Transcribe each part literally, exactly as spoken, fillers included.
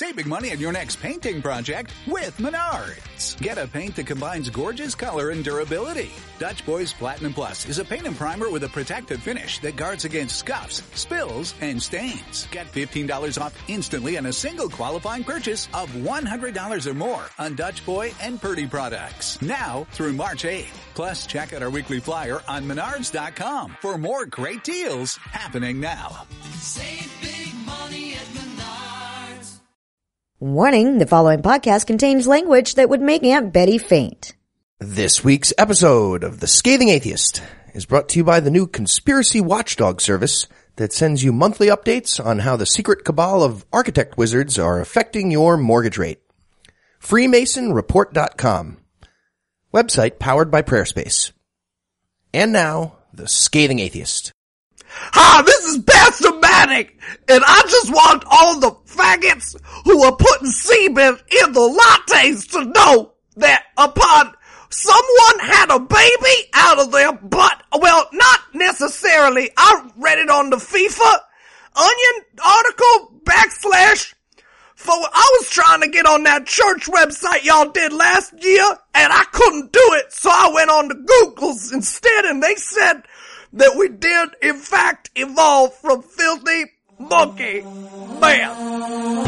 Save big money on your next painting project with Menards. Get a paint that combines gorgeous color and durability. Dutch Boys Platinum Plus is a paint and primer with a protective finish that guards against scuffs, spills, and stains. Get fifteen dollars off instantly on a single qualifying purchase of one hundred dollars or more on Dutch Boy and Purdy products. Now through March eighth. Plus, check out our weekly flyer on menards dot com for more great deals happening now. Save big money at Menards. Warning, the following podcast contains language that would make Aunt Betty faint. This week's episode of The Scathing Atheist is brought to you by the new Conspiracy Watchdog service that sends you monthly updates on how the secret cabal of architect wizards are affecting your mortgage rate. freemason report dot com. Website powered by Prayerspace. And now, The Scathing Atheist. Hi, this is Pastor Matic, and I just want all the faggots who are putting semen in the lattes to know that upon someone had a baby out of their butt, well, not necessarily, I read it on the FIFA Onion article backslash for I was trying to get on that church website y'all did last year, and I couldn't do it, so I went on to Google's instead, and they said that we did, in fact, evolve from filthy monkey man.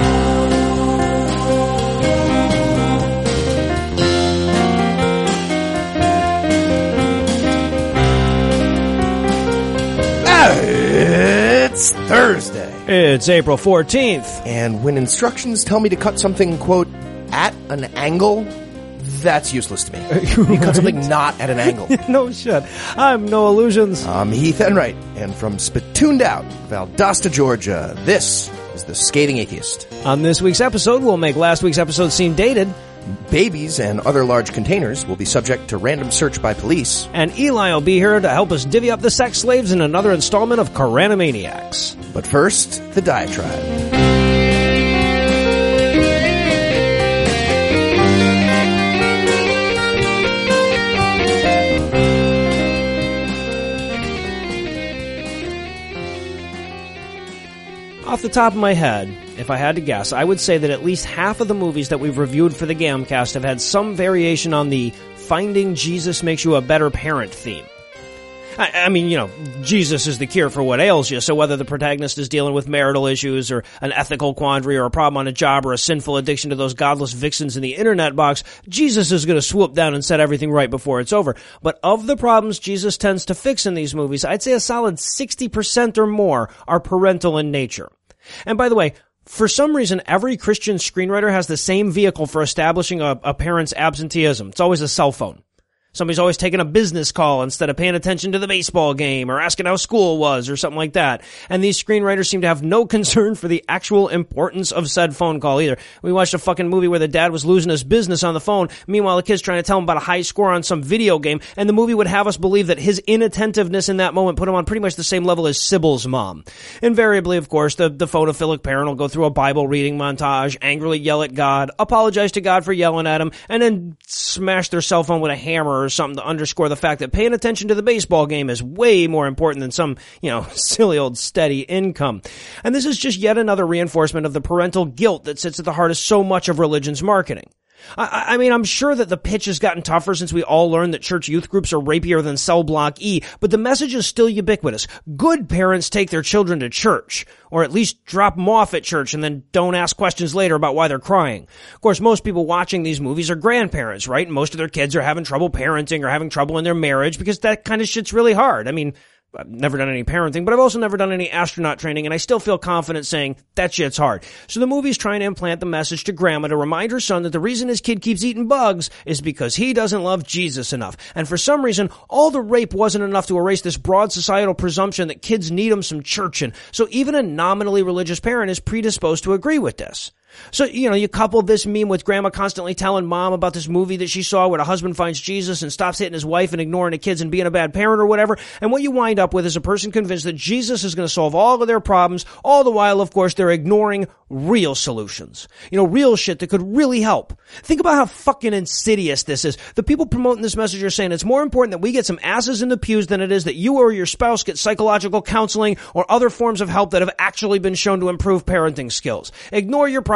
It's Thursday. It's April fourteenth. And when instructions tell me to cut something, quote, at an angle, that's useless to me. You cut something not at an angle. No shit. I'm No Illusions. I'm Heath Enright, and from spittooned out Valdosta, Georgia, this is The Scathing Atheist. On this week's episode, we'll make last week's episode seem dated. Babies and other large containers will be subject to random search by police. And Eli will be here to help us divvy up the sex slaves in another installment of Koranamaniacs. But first, the diatribe. Off the top of my head, if I had to guess, I would say that at least half of the movies that we've reviewed for the Gamcast have had some variation on the Finding Jesus Makes You a Better Parent theme. I, I mean, you know, Jesus is the cure for what ails you, so whether the protagonist is dealing with marital issues or an ethical quandary or a problem on a job or a sinful addiction to those godless vixens in the internet box, Jesus is going to swoop down and set everything right before it's over. But of the problems Jesus tends to fix in these movies, I'd say a solid sixty percent or more are parental in nature. And by the way, for some reason, every Christian screenwriter has the same vehicle for establishing a, a parent's absenteeism. It's always a cell phone. Somebody's always taking a business call instead of paying attention to the baseball game or asking how school was or something like that. And these screenwriters seem to have no concern for the actual importance of said phone call either. We watched a fucking movie where the dad was losing his business on the phone. Meanwhile, the kid's trying to tell him about a high score on some video game. And the movie would have us believe that his inattentiveness in that moment put him on pretty much the same level as Sybil's mom. Invariably, of course, the, the photophilic parent will go through a Bible reading montage, angrily yell at God, apologize to God for yelling at him, and then smash their cell phone with a hammer or something to underscore the fact that paying attention to the baseball game is way more important than some, you know, silly old steady income. And this is just yet another reinforcement of the parental guilt that sits at the heart of so much of religion's marketing. I, I mean, I'm sure that the pitch has gotten tougher since we all learned that church youth groups are rapier than Cell Block E, but the message is still ubiquitous. Good parents take their children to church, or at least drop them off at church and then don't ask questions later about why they're crying. Of course, most people watching these movies are grandparents, right? And most of their kids are having trouble parenting or having trouble in their marriage because that kind of shit's really hard. I mean, I've never done any parenting, but I've also never done any astronaut training, and I still feel confident saying that shit's hard. So the movie's trying to implant the message to grandma to remind her son that the reason his kid keeps eating bugs is because he doesn't love Jesus enough. And for some reason, all the rape wasn't enough to erase this broad societal presumption that kids need them some churching. So even a nominally religious parent is predisposed to agree with this. So, you know, you couple this meme with grandma constantly telling mom about this movie that she saw where the husband finds Jesus and stops hitting his wife and ignoring the kids and being a bad parent or whatever. And what you wind up with is a person convinced that Jesus is going to solve all of their problems. All the while, of course, they're ignoring real solutions. You know, real shit that could really help. Think about how fucking insidious this is. The people promoting this message are saying it's more important that we get some asses in the pews than it is that you or your spouse get psychological counseling or other forms of help that have actually been shown to improve parenting skills. Ignore your problems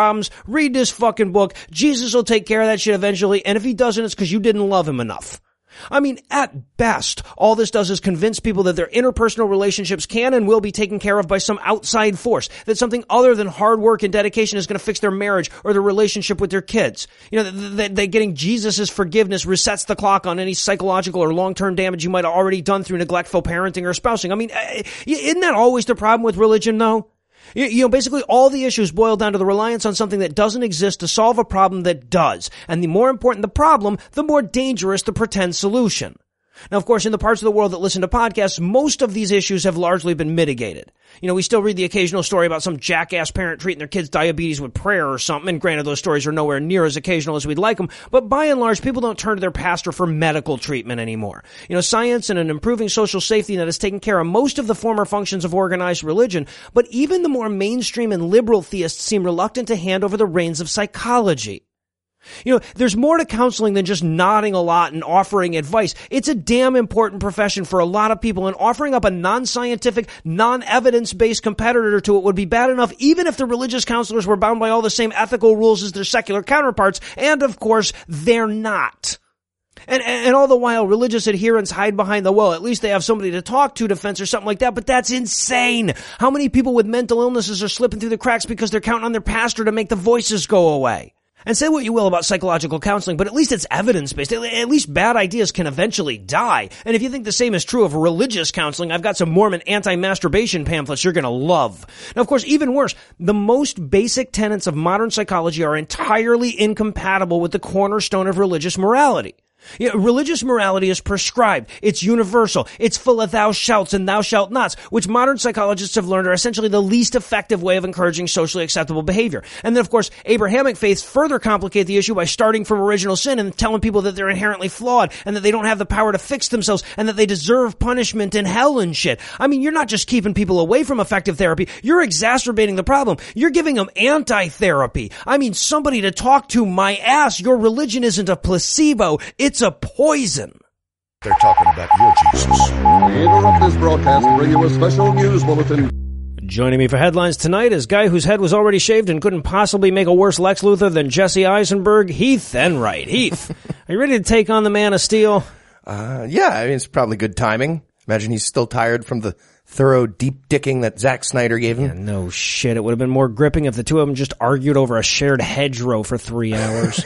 problems, read this fucking book. Jesus will take care of that shit eventually, and if he doesn't, it's because you didn't love him enough. I mean, at best, all this does is convince people that their interpersonal relationships can and will be taken care of by some outside force, that something other than hard work and dedication is going to fix their marriage or their relationship with their kids. You know, that, that, that getting Jesus' forgiveness resets the clock on any psychological or long-term damage you might have already done through neglectful parenting or spousing. I mean, isn't that always the problem with religion, though? You know, basically all the issues boil down to the reliance on something that doesn't exist to solve a problem that does. And the more important the problem, the more dangerous the pretend solution. Now, of course, in the parts of the world that listen to podcasts, most of these issues have largely been mitigated. You know, we still read the occasional story about some jackass parent treating their kid's diabetes with prayer or something, and granted, those stories are nowhere near as occasional as we'd like them, but by and large, people don't turn to their pastor for medical treatment anymore. You know, science and an improving social safety net has taken care of most of the former functions of organized religion, but even the more mainstream and liberal theists seem reluctant to hand over the reins of psychology. You know, there's more to counseling than just nodding a lot and offering advice. It's a damn important profession for a lot of people, and offering up a non-scientific, non-evidence-based competitor to it would be bad enough even if the religious counselors were bound by all the same ethical rules as their secular counterparts, and of course, they're not. And, and all the while, religious adherents hide behind the, well, at least they have somebody to talk to defense or something like that, but that's insane. How many people with mental illnesses are slipping through the cracks because they're counting on their pastor to make the voices go away? And say what you will about psychological counseling, but at least it's evidence-based. At least bad ideas can eventually die. And if you think the same is true of religious counseling, I've got some Mormon anti-masturbation pamphlets you're gonna love. Now, of course, even worse, the most basic tenets of modern psychology are entirely incompatible with the cornerstone of religious morality. Yeah, religious morality is prescribed. It's universal. It's full of thou shalt and thou shalt nots, which modern psychologists have learned are essentially the least effective way of encouraging socially acceptable behavior. And then, of course, Abrahamic faiths further complicate the issue by starting from original sin and telling people that they're inherently flawed and that they don't have the power to fix themselves and that they deserve punishment in hell and shit. I mean, you're not just keeping people away from effective therapy. You're exacerbating the problem. You're giving them anti-therapy. I mean, somebody to talk to, my ass. Your religion isn't a placebo. It's a poison. They're talking about your Jesus. We interrupt this broadcast to bring you a special news bulletin. Joining me for headlines tonight is guy whose head was already shaved and couldn't possibly make a worse Lex Luthor than Jesse Eisenberg, Heath Enright. Heath, are you ready to take on the Man of Steel? Uh, yeah, I mean, it's probably good timing. Imagine he's still tired from the thorough deep dicking that Zack Snyder gave him. Yeah, no shit. It would have been more gripping if the two of them just argued over a shared hedgerow for three hours.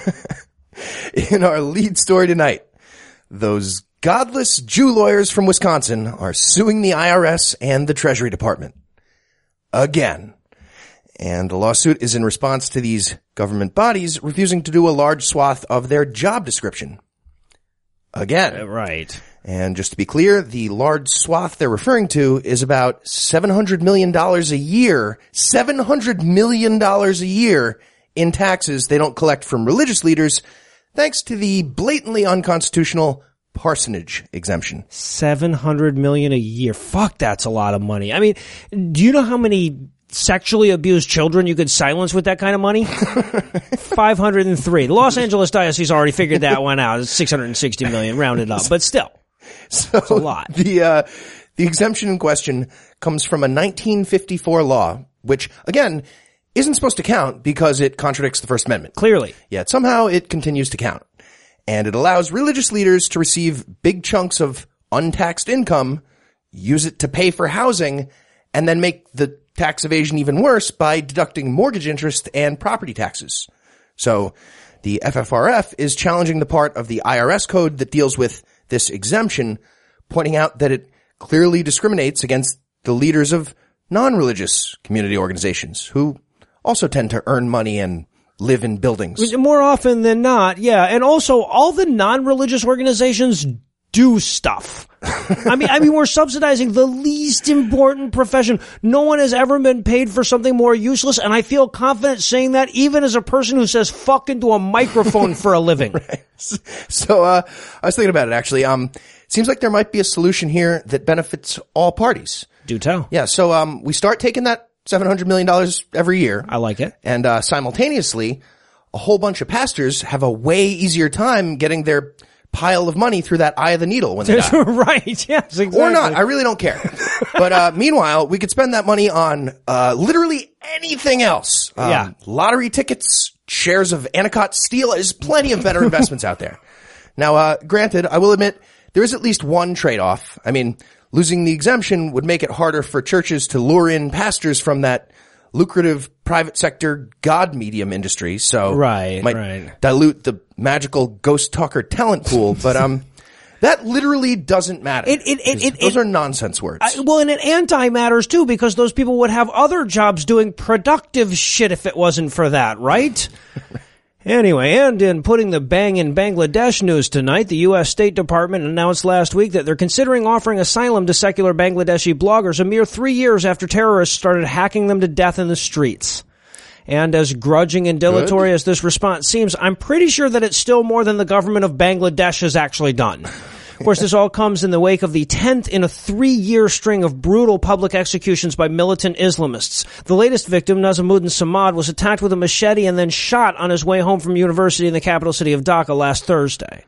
In our lead story tonight, those godless Jew lawyers from Wisconsin are suing the I R S and the Treasury Department. Again. And the lawsuit is in response to these government bodies refusing to do a large swath of their job description. Again. Uh, right. And just to be clear, the large swath they're referring to is about seven hundred million dollars a year. seven hundred million dollars a year in taxes they don't collect from religious leaders, thanks to the blatantly unconstitutional parsonage exemption. seven hundred million dollars a year. Fuck, that's a lot of money. I mean, do you know how many sexually abused children you could silence with that kind of money? five hundred three. The Los Angeles Diocese already figured that one out. It's six hundred sixty million rounded up, but still. So it's a lot. The, uh, the exemption in question comes from a nineteen fifty-four law, which, again, isn't supposed to count because it contradicts the First Amendment. Clearly. Yet somehow it continues to count. And it allows religious leaders to receive big chunks of untaxed income, use it to pay for housing, and then make the tax evasion even worse by deducting mortgage interest and property taxes. So the F F R F is challenging the part of the I R S code that deals with this exemption, pointing out that it clearly discriminates against the leaders of non-religious community organizations who also tend to earn money and live in buildings. More often than not, yeah. And also, all the non-religious organizations do stuff. I mean, I mean, we're subsidizing the least important profession. No one has ever been paid for something more useless, and I feel confident saying that even as a person who says fuck into a microphone for a living. Right. So, uh, I was thinking about it, actually. Um, it seems like there might be a solution here that benefits all parties. Do tell. Yeah, so, um, we start taking that seven hundred million dollars every year. I like it. And, uh, simultaneously, a whole bunch of pastors have a way easier time getting their pile of money through that eye of the needle when they die. Right, yes, exactly. Or not, I really don't care. But uh meanwhile, we could spend that money on uh literally anything else. Um, yeah. Lottery tickets, shares of Anacott Steel. There's plenty of better investments out there. Now, uh granted, I will admit, there is at least one trade-off. I mean, losing the exemption would make it harder for churches to lure in pastors from that lucrative private sector God medium industry, so right, might right. dilute the magical ghost talker talent pool, but um that literally doesn't matter. It, it, it, it, those it, are nonsense words. I, well, and it anti-matters too, because those people would have other jobs doing productive shit if it wasn't for that, right? Anyway, and in putting the bang in Bangladesh news tonight, the U S State Department announced last week that they're considering offering asylum to secular Bangladeshi bloggers a mere three years after terrorists started hacking them to death in the streets. And as grudging and dilatory Good. as this response seems, I'm pretty sure that it's still more than the government of Bangladesh has actually done. Of course, this all comes in the wake of the tenth in a three-year string of brutal public executions by militant Islamists. The latest victim, Nazimuddin Samad, was attacked with a machete and then shot on his way home from university in the capital city of Dhaka last Thursday.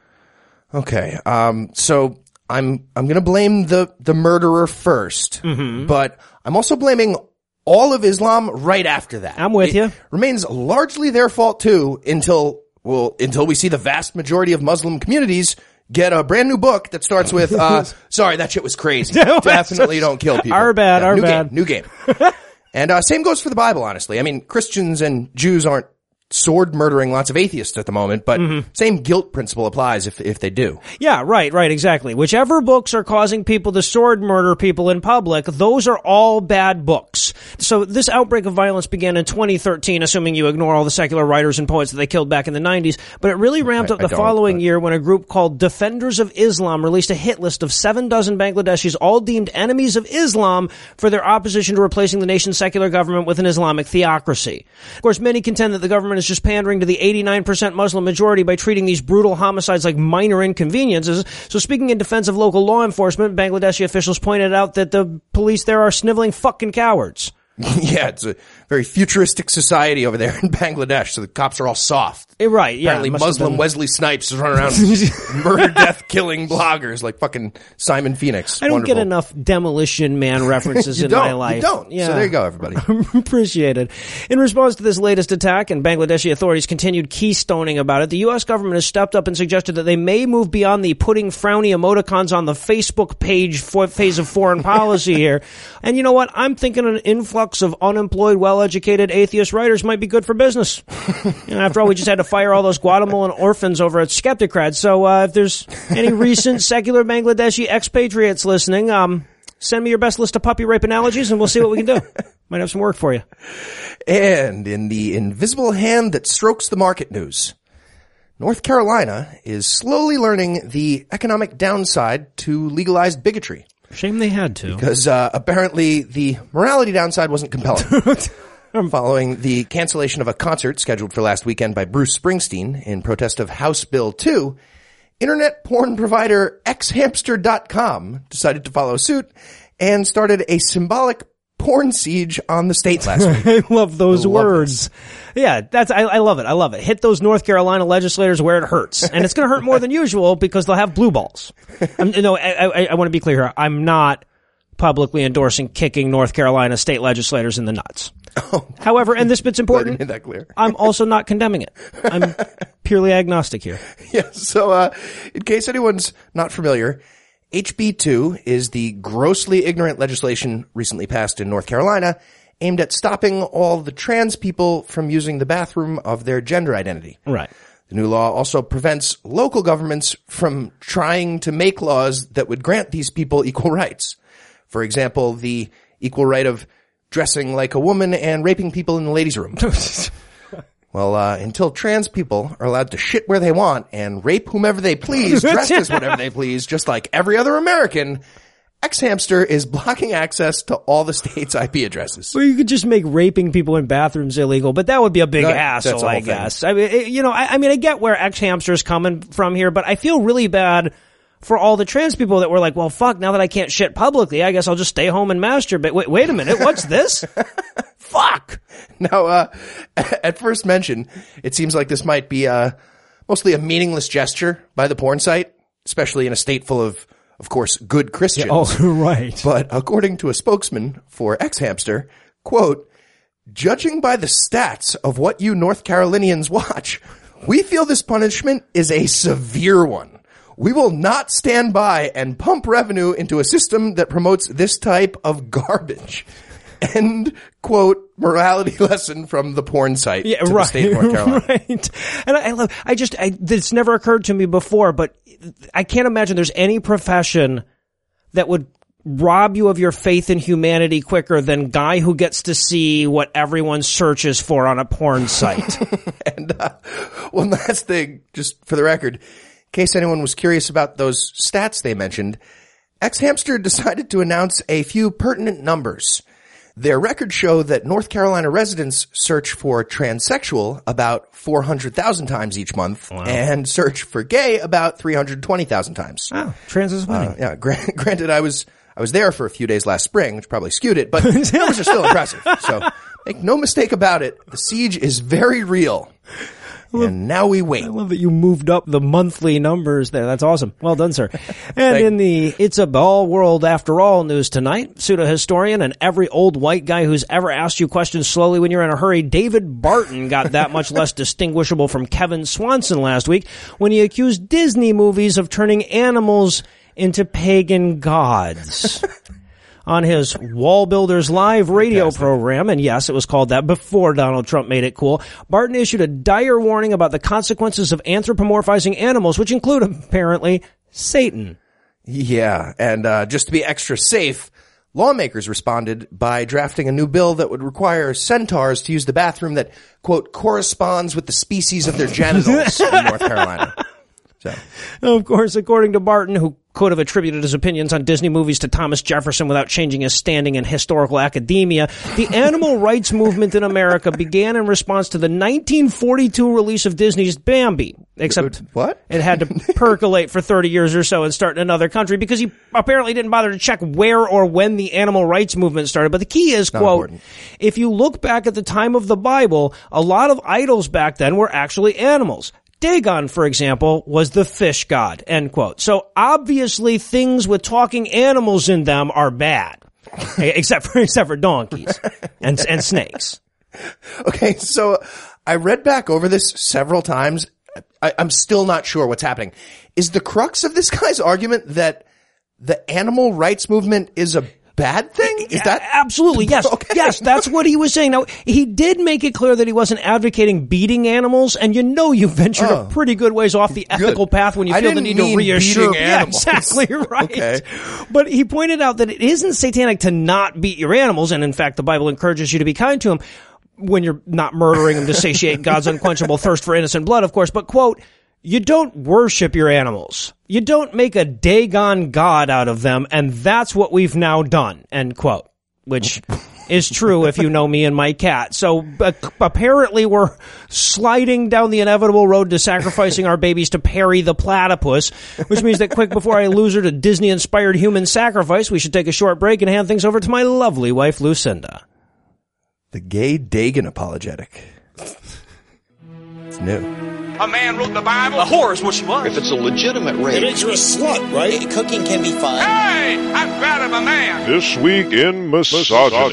Okay, um, so I'm I'm going to blame the the murderer first, mm-hmm. but I'm also blaming all of Islam right after that. I'm with it you. Remains largely their fault too until well until we see the vast majority of Muslim communities get a brand new book that starts with, uh, sorry, that shit was crazy. Definitely don't kill people. Our bad, yeah, our new bad. Game, new game. And, uh, same goes for the Bible, honestly. I mean, Christians and Jews aren't sword murdering lots of atheists at the moment, but mm-hmm. same guilt principle applies if, if they do. Yeah, right, right, exactly. Whichever books are causing people to sword murder people in public, those are all bad books. So this outbreak of violence began in twenty thirteen, assuming you ignore all the secular writers and poets that they killed back in the nineties, but it really ramped I, up the I following but... year when a group called Defenders of Islam released a hit list of seven dozen Bangladeshis, all deemed enemies of Islam, for their opposition to replacing the nation's secular government with an Islamic theocracy. Of course, many contend that the government is just pandering to the eighty-nine percent Muslim majority by treating these brutal homicides like minor inconveniences. So speaking in defense of local law enforcement, Bangladeshi officials pointed out that the police there are sniveling fucking cowards. Yeah, it's a very futuristic society over there in Bangladesh, so the cops are all soft. Right, yeah. Apparently Muslim been... Wesley Snipes is running around murder, death, killing bloggers like fucking Simon Phoenix. I don't Wonderful. get enough Demolition Man references in don't, my life. You don't. Yeah. So there you go, everybody. Appreciate it. In response to this latest attack, and Bangladeshi authorities continued keystoning about it, the U S government has stepped up and suggested that they may move beyond the putting frowny emoticons on the Facebook page for phase of foreign policy here. And you know what? I'm thinking an influx of unemployed, well-educated atheist writers might be good for business. You know, after all, we just had to fire all those Guatemalan orphans over at Skeptocrat. So uh, if there's any recent secular Bangladeshi expatriates listening, um, send me your best list of puppy rape analogies and we'll see what we can do. Might have some work for you. And in the invisible hand that strokes the market news, North Carolina is slowly learning the economic downside to legalized bigotry. Shame they had to. Because uh, apparently the morality downside wasn't compelling. Following the cancellation of a concert scheduled for last weekend by Bruce Springsteen in protest of House Bill two, internet porn provider x hamster dot com decided to follow suit and started a symbolic porn siege on the state last week. I love those I love words. This. Yeah, that's I, I love it. I love it. Hit those North Carolina legislators where it hurts, and it's going to hurt more than usual because they'll have blue balls. I'm, no, I, I, I want to be clear here. I'm not publicly endorsing kicking North Carolina state legislators in the nuts. Oh, However, and this bit's important, made that clear. I'm also not condemning it. I'm purely agnostic here. Yeah. So, uh, in case anyone's not familiar, H B two is the grossly ignorant legislation recently passed in North Carolina aimed at stopping all the trans people from using the bathroom of their gender identity. Right. The new law also prevents local governments from trying to make laws that would grant these people equal rights. For example, the equal right of dressing like a woman and raping people in the ladies' room. Well, uh, until trans people are allowed to shit where they want and rape whomever they please, dressed as whatever they please, just like every other American, X-Hamster is blocking access to all the state's I P addresses. Well, you could just make raping people in bathrooms illegal, but that would be a big that, hassle, I guess. I mean, it, you know, I, I mean, I get where X-Hamster is coming from here, but I feel really bad for all the trans people that were like, well, fuck, now that I can't shit publicly, I guess I'll just stay home and masturbate. Wait, wait a minute, what's this? Fuck! Now, uh, at first mention, it seems like this might be, uh, mostly a meaningless gesture by the porn site. especially in a state full of, of course, good Christians. Yeah, oh, right. But according to a spokesman for X-Hamster, quote, judging by the stats of what you North Carolinians watch, we feel this punishment is a severe one. We will not stand by and pump revenue into a system that promotes this type of garbage. End quote morality lesson from the porn site yeah, to right, the state of North Carolina. Right. And I, I love, I just, I, this never occurred to me before, but I can't imagine there's any profession that would rob you of your faith in humanity quicker than guy who gets to see what everyone searches for on a porn site. And uh, one last thing, just for the record, in case anyone was curious about those stats they mentioned, X-Hamster decided to announce a few pertinent numbers. Their records show that North Carolina residents search for transsexual about four hundred thousand times each month, wow. and search for gay about three hundred twenty thousand times. Wow, trans is funny. Uh, yeah, gra- granted, I was I was there for a few days last spring, which probably skewed it, but the numbers are still impressive. So make no mistake about it, the siege is very real. And now we wait. I love that you moved up the monthly numbers there. That's awesome. Well done, sir. And in the It's a Ball World After All news tonight, pseudo-historian and every old white guy who's ever asked you questions slowly when you're in a hurry, David Barton got that much less distinguishable from Kevin Swanson last week when he accused Disney movies of turning animals into pagan gods. On his Wall Builders Live radio Fantastic. program, and yes, it was called that before Donald Trump made it cool, Barton issued a dire warning about the consequences of anthropomorphizing animals, which include, apparently, Satan. Yeah, and uh just to be extra safe, lawmakers responded by drafting a new bill that would require centaurs to use the bathroom that, quote, corresponds with the species of their genitals in North Carolina. So. Of course, according to Barton, who could have attributed his opinions on Disney movies to Thomas Jefferson without changing his standing in historical academia, the animal rights movement in America began in response to the nineteen forty-two release of Disney's Bambi. Except what? It had to percolate for thirty years or so and start in another country because he apparently didn't bother to check where or when the animal rights movement started. But the key is, Not quote, important. if you look back at the time of the Bible, a lot of idols back then were actually animals. Dagon, for example, was the fish god, end quote. So obviously things with talking animals in them are bad. except for, except for donkeys and, and snakes. Okay, so I read back over this several times. I, I'm still not sure what's happening. Is the crux of this guy's argument that the animal rights movement is a bad thing? Is that absolutely yes? Okay. Yes, that's what he was saying. Now he did make it clear that he wasn't advocating beating animals, and you know you ventured oh, a pretty good ways off the ethical good. path when you I feel the need to reassure. Yeah, exactly right. Okay. But he pointed out that it isn't satanic to not beat your animals, and in fact, the Bible encourages you to be kind to them when you're not murdering them to satiate God's unquenchable thirst for innocent blood, of course. But quote, you don't worship your animals. You don't make a Dagon god out of them, and that's what we've now done, end quote. Which is true if you know me and my cat. So uh, apparently we're sliding down the inevitable road to sacrificing our babies to Perry the platypus, which means that quick before I lose her to Disney-inspired human sacrifice, we should take a short break and hand things over to my lovely wife, Lucinda. The gay Dagon apologetic. It's new. A man wrote the Bible. A whore is what she was. If it's a legitimate rape. It makes you a slut, right? Cooking can be fun. Hey! I'm proud of a man. This week in misogyny.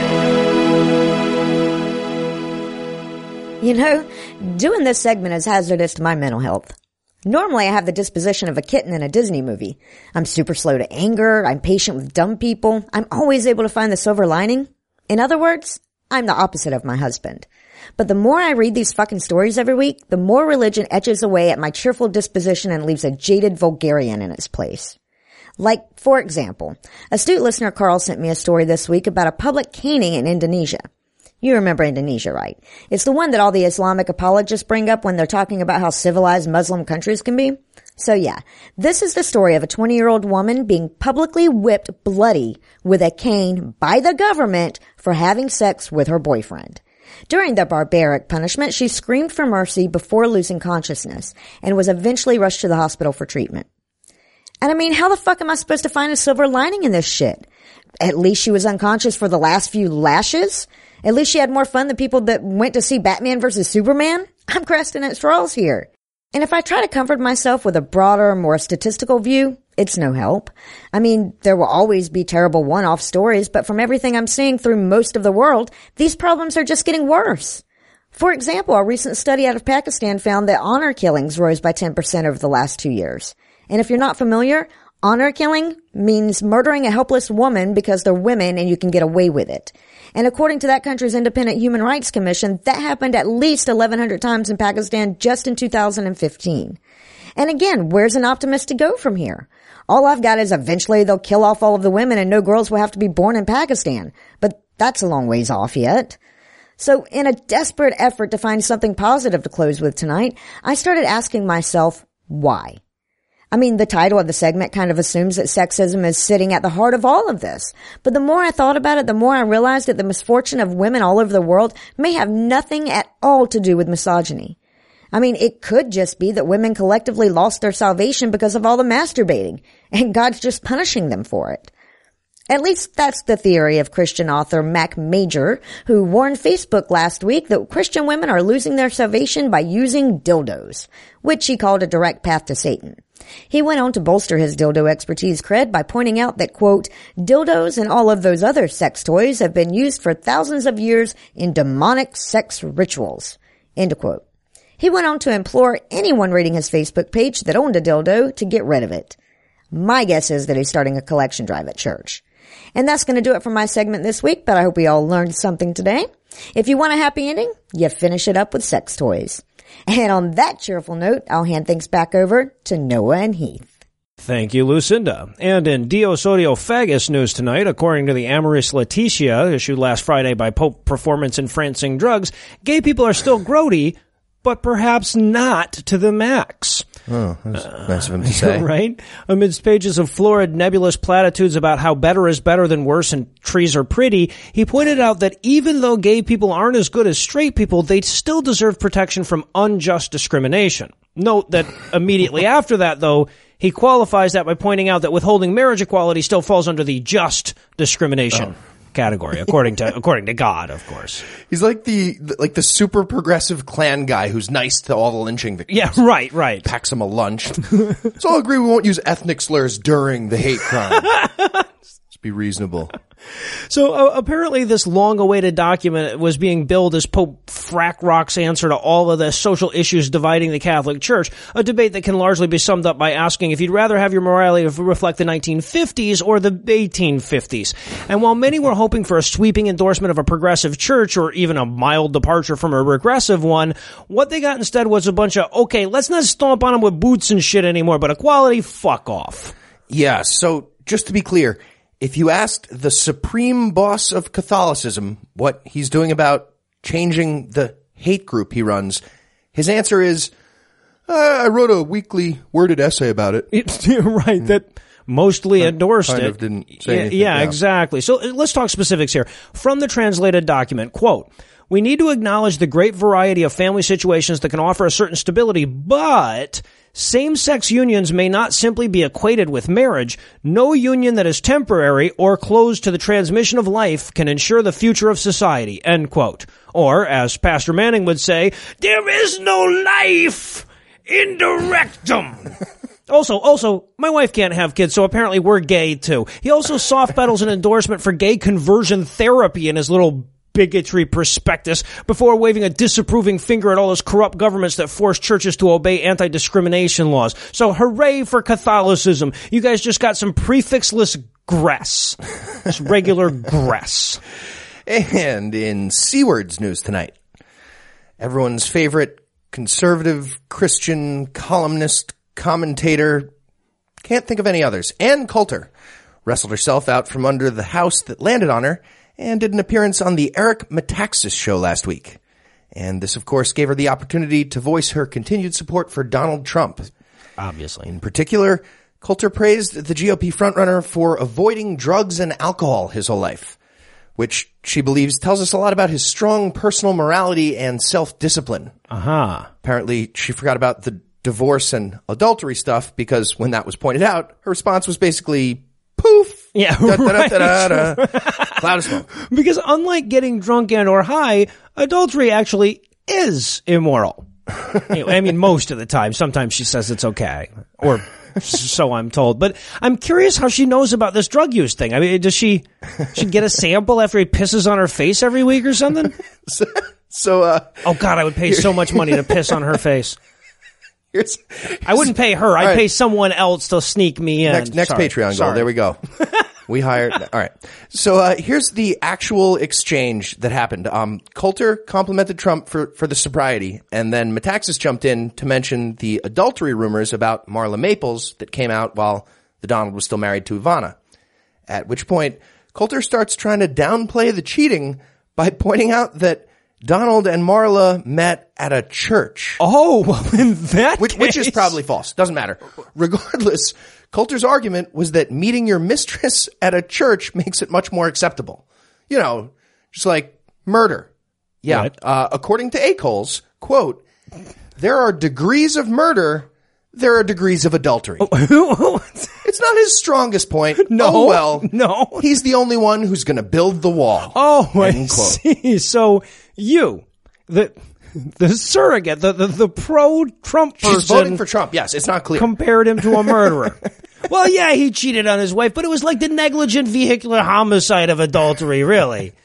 You know, doing this segment is hazardous to my mental health. Normally I have the disposition of a kitten in a Disney movie. I'm super slow to anger. I'm patient with dumb people. I'm always able to find the silver lining. In other words, I'm the opposite of my husband. But the more I read these fucking stories every week, the more religion etches away at my cheerful disposition and leaves a jaded vulgarian in its place. Like, for example, astute listener Carl sent me a story this week about a public caning in Indonesia. You remember Indonesia, right? It's the one that all the Islamic apologists bring up when they're talking about how civilized Muslim countries can be. So yeah, this is the story of a twenty-year-old woman being publicly whipped bloody with a cane by the government for having sex with her boyfriend. During the barbaric punishment, she screamed for mercy before losing consciousness and was eventually rushed to the hospital for treatment. And I mean, how the fuck am I supposed to find a silver lining in this shit? At least she was unconscious for the last few lashes? At least she had more fun than people that went to see Batman versus Superman? I'm grasping at straws here. And if I try to comfort myself with a broader, more statistical view, it's no help. I mean, there will always be terrible one-off stories, but from everything I'm seeing through most of the world, these problems are just getting worse. For example, a recent study out of Pakistan found that honor killings rose by ten percent over the last two years. And if you're not familiar, honor killing means murdering a helpless woman because they're women and you can get away with it. And according to that country's Independent Human Rights Commission, that happened at least eleven hundred times in Pakistan just in two thousand fifteen. And again, where's an optimist to go from here? All I've got is eventually they'll kill off all of the women and no girls will have to be born in Pakistan. But that's a long ways off yet. So in a desperate effort to find something positive to close with tonight, I started asking myself, why? I mean, the title of the segment kind of assumes that sexism is sitting at the heart of all of this. But the more I thought about it, the more I realized that the misfortune of women all over the world may have nothing at all to do with misogyny. I mean, it could just be that women collectively lost their salvation because of all the masturbating, and God's just punishing them for it. At least that's the theory of Christian author Mac Major, who warned Facebook last week that Christian women are losing their salvation by using dildos, which he called a direct path to Satan. He went on to bolster his dildo expertise cred by pointing out that, quote, dildos and all of those other sex toys have been used for thousands of years in demonic sex rituals, end quote. He went on to implore anyone reading his Facebook page that owned a dildo to get rid of it. My guess is that he's starting a collection drive at church. And that's going to do it for my segment this week, but I hope we all learned something today. If you want a happy ending, you finish it up with sex toys. And on that cheerful note, I'll hand things back over to Noah and Heath. Thank you, Lucinda. And in Dios Odio Fagus news tonight, according to the Amoris Laetitia, issued last Friday by Pope Performance Entrancing Drugs, gay people are still grody, but perhaps not to the max. Oh, that's uh, nice of him to say. Right? Amidst pages of florid, nebulous platitudes about how better is better than worse and trees are pretty, he pointed out that even though gay people aren't as good as straight people, they still deserve protection from unjust discrimination. Note that immediately after that, though, he qualifies that by pointing out that withholding marriage equality still falls under the just discrimination. Oh. Category, according to according to God, of course. He's like the like the super progressive Klan guy who's nice to all the lynching victims. Yeah, right, right. Packs them a lunch. So I'll agree we won't use ethnic slurs during the hate crime. Let's be reasonable. So uh, apparently this long-awaited document was being billed as Pope Frack Rock's answer to all of the social issues dividing the Catholic Church, a debate that can largely be summed up by asking if you'd rather have your morality reflect the nineteen fifties or the eighteen fifties. And while many were hoping for a sweeping endorsement of a progressive church or even a mild departure from a regressive one, what they got instead was a bunch of, okay, let's not stomp on them with boots and shit anymore, but equality, fuck off. Yeah, so just to be clear, if you asked the supreme boss of Catholicism what he's doing about changing the hate group he runs, his answer is, uh, I wrote a weekly worded essay about it. It's, right, that mostly I endorsed kind it. Of didn't say anything. Yeah, yeah, exactly. So let's talk specifics here. From the translated document, quote, we need to acknowledge the great variety of family situations that can offer a certain stability, but same-sex unions may not simply be equated with marriage. No union that is temporary or closed to the transmission of life can ensure the future of society, end quote. Or, as Pastor Manning would say, there is no life in the rectum. Also, also, my wife can't have kids, so apparently we're gay too. He also soft pedals an endorsement for gay conversion therapy in his little bigotry prospectus before waving a disapproving finger at all those corrupt governments that force churches to obey anti-discrimination laws. So hooray for Catholicism. You guys just got some prefixless gress. Just regular gress. And in C-Words news tonight, everyone's favorite conservative Christian columnist, commentator, can't think of any others, Ann Coulter, wrestled herself out from under the house that landed on her and did an appearance on the Eric Metaxas show last week. And this, of course, gave her the opportunity to voice her continued support for Donald Trump. Obviously. In particular, Coulter praised the G O P frontrunner for avoiding drugs and alcohol his whole life, which she believes tells us a lot about his strong personal morality and self-discipline. Uh-huh. Apparently, she forgot about the divorce and adultery stuff because when that was pointed out, her response was basically, poof! Yeah, da, da, right. da, da, da, cloud of smoke. Because unlike getting drunk and or high, adultery actually is immoral. Anyway, I mean, most of the time. Sometimes she says it's okay. Or so I'm told. But I'm curious how she knows about this drug use thing. I mean, does she, she get a sample after he pisses on her face every week or something? so, so uh... Oh, God, I would pay so much money to piss on her face. Here's, here's, I wouldn't pay her. I'd right. pay someone else to sneak me in. Next, next Sorry. Patreon goal. Sorry. There we go. We hired. All right. So uh, here's the actual exchange that happened. Um, Coulter complimented Trump for, for the sobriety, and then Metaxas jumped in to mention the adultery rumors about Marla Maples that came out while the Donald was still married to Ivana. At which point, Coulter starts trying to downplay the cheating by pointing out that Donald and Marla met at a church. Oh, well, in that which, case. which is probably false. Doesn't matter. Regardless, Coulter's argument was that meeting your mistress at a church makes it much more acceptable. You know, just like murder. Yeah. Right. Uh, according to A. Coles, quote, there are degrees of murder. There are degrees of adultery. It's not his strongest point. No. Oh, well. No. He's the only one who's going to build the wall. Oh, I End quote. see. So you, the the surrogate, the the, the pro-Trump person, She's voting for Trump. Yes, it's not clear. compared him to a murderer. Well, yeah, he cheated on his wife, but it was like the negligent vehicular homicide of adultery, really.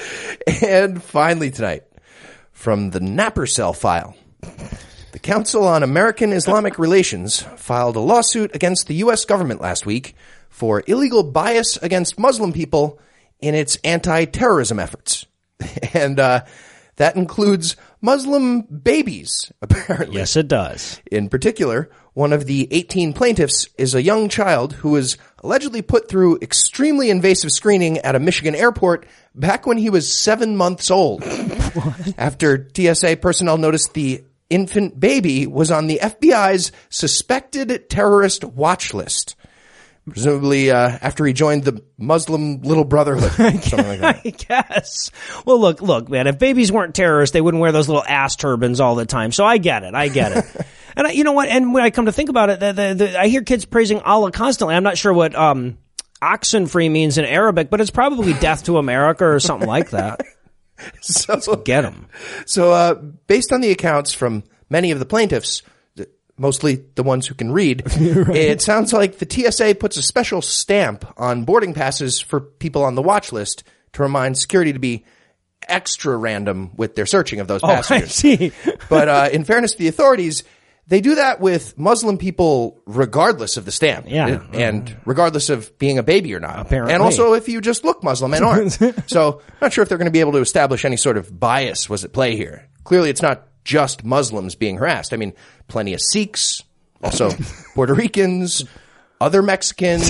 And finally tonight, from the Napper Cell file, the Council on American Islamic Relations filed a lawsuit against the U S government last week for illegal bias against Muslim people in its anti-terrorism efforts. And uh, that includes Muslim babies, apparently. Yes, it does. In particular, one of the eighteen plaintiffs is a young child who was allegedly put through extremely invasive screening at a Michigan airport back when he was seven months old. After T S A personnel noticed the infant baby was on the F B I's suspected terrorist watch list. Presumably, uh, after he joined the Muslim Little Brotherhood. Something like that. I guess. Well, look, look, man, if babies weren't terrorists, they wouldn't wear those little ass turbans all the time. So I get it. I get it. And I, you know what? And when I come to think about it, the, the, the, I hear kids praising Allah constantly. I'm not sure what, um, Oxenfree means in Arabic, but it's probably death to America or something like that. So, Let's get them. So, uh, based on the accounts from many of the plaintiffs, mostly the ones who can read, right. It sounds like the T S A puts a special stamp on boarding passes for people on the watch list to remind security to be extra random with their searching of those passengers. Oh, I see. But uh, in fairness to the authorities, they do that with Muslim people regardless of the stamp. Yeah. And regardless of being a baby or not. Apparently. And also if you just look Muslim and aren't. So I'm not sure if they're going to be able to establish any sort of bias was at play here. Clearly it's not just Muslims being harassed. I mean, plenty of Sikhs, also Puerto Ricans, other Mexicans,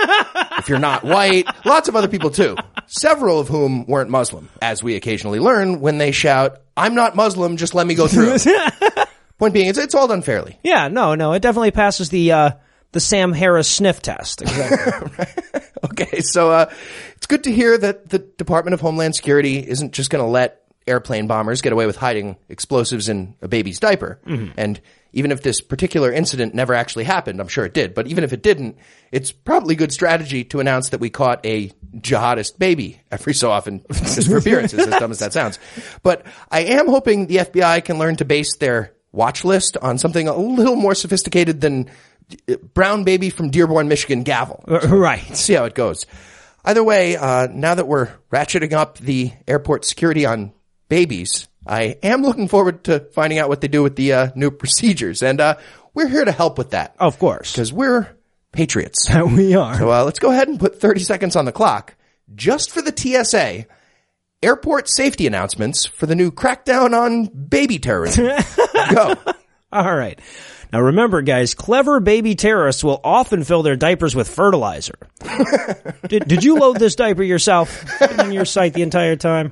if you're not white, lots of other people too. Several of whom weren't Muslim, as we occasionally learn when they shout, I'm not Muslim, just let me go through. Point being, it's, it's all done fairly. Yeah, no, no, it definitely passes the, uh, the Sam Harris sniff test. Exactly. Right. Okay, so, uh, it's good to hear that the Department of Homeland Security isn't just gonna let airplane bombers get away with hiding explosives in a baby's diaper. Mm-hmm. And even if this particular incident never actually happened, I'm sure it did, but even if it didn't, it's probably good strategy to announce that we caught a jihadist baby every so often, just for appearances, as dumb as that sounds. But I am hoping the F B I can learn to base their watch list on something a little more sophisticated than brown baby from Dearborn, Michigan gavel. So right. See how it goes. Either way, uh, now that we're ratcheting up the airport security on babies, I am looking forward to finding out what they do with the uh, new procedures. And uh, we're here to help with that. Of course. Because we're patriots. We are. So uh, let's go ahead and put thirty seconds on the clock just for the T S A. Airport safety announcements for the new crackdown on baby terrorism. Go. All right. Now remember, guys, clever baby terrorists will often fill their diapers with fertilizer. did, did you load this diaper yourself? It's been in your sight the entire time.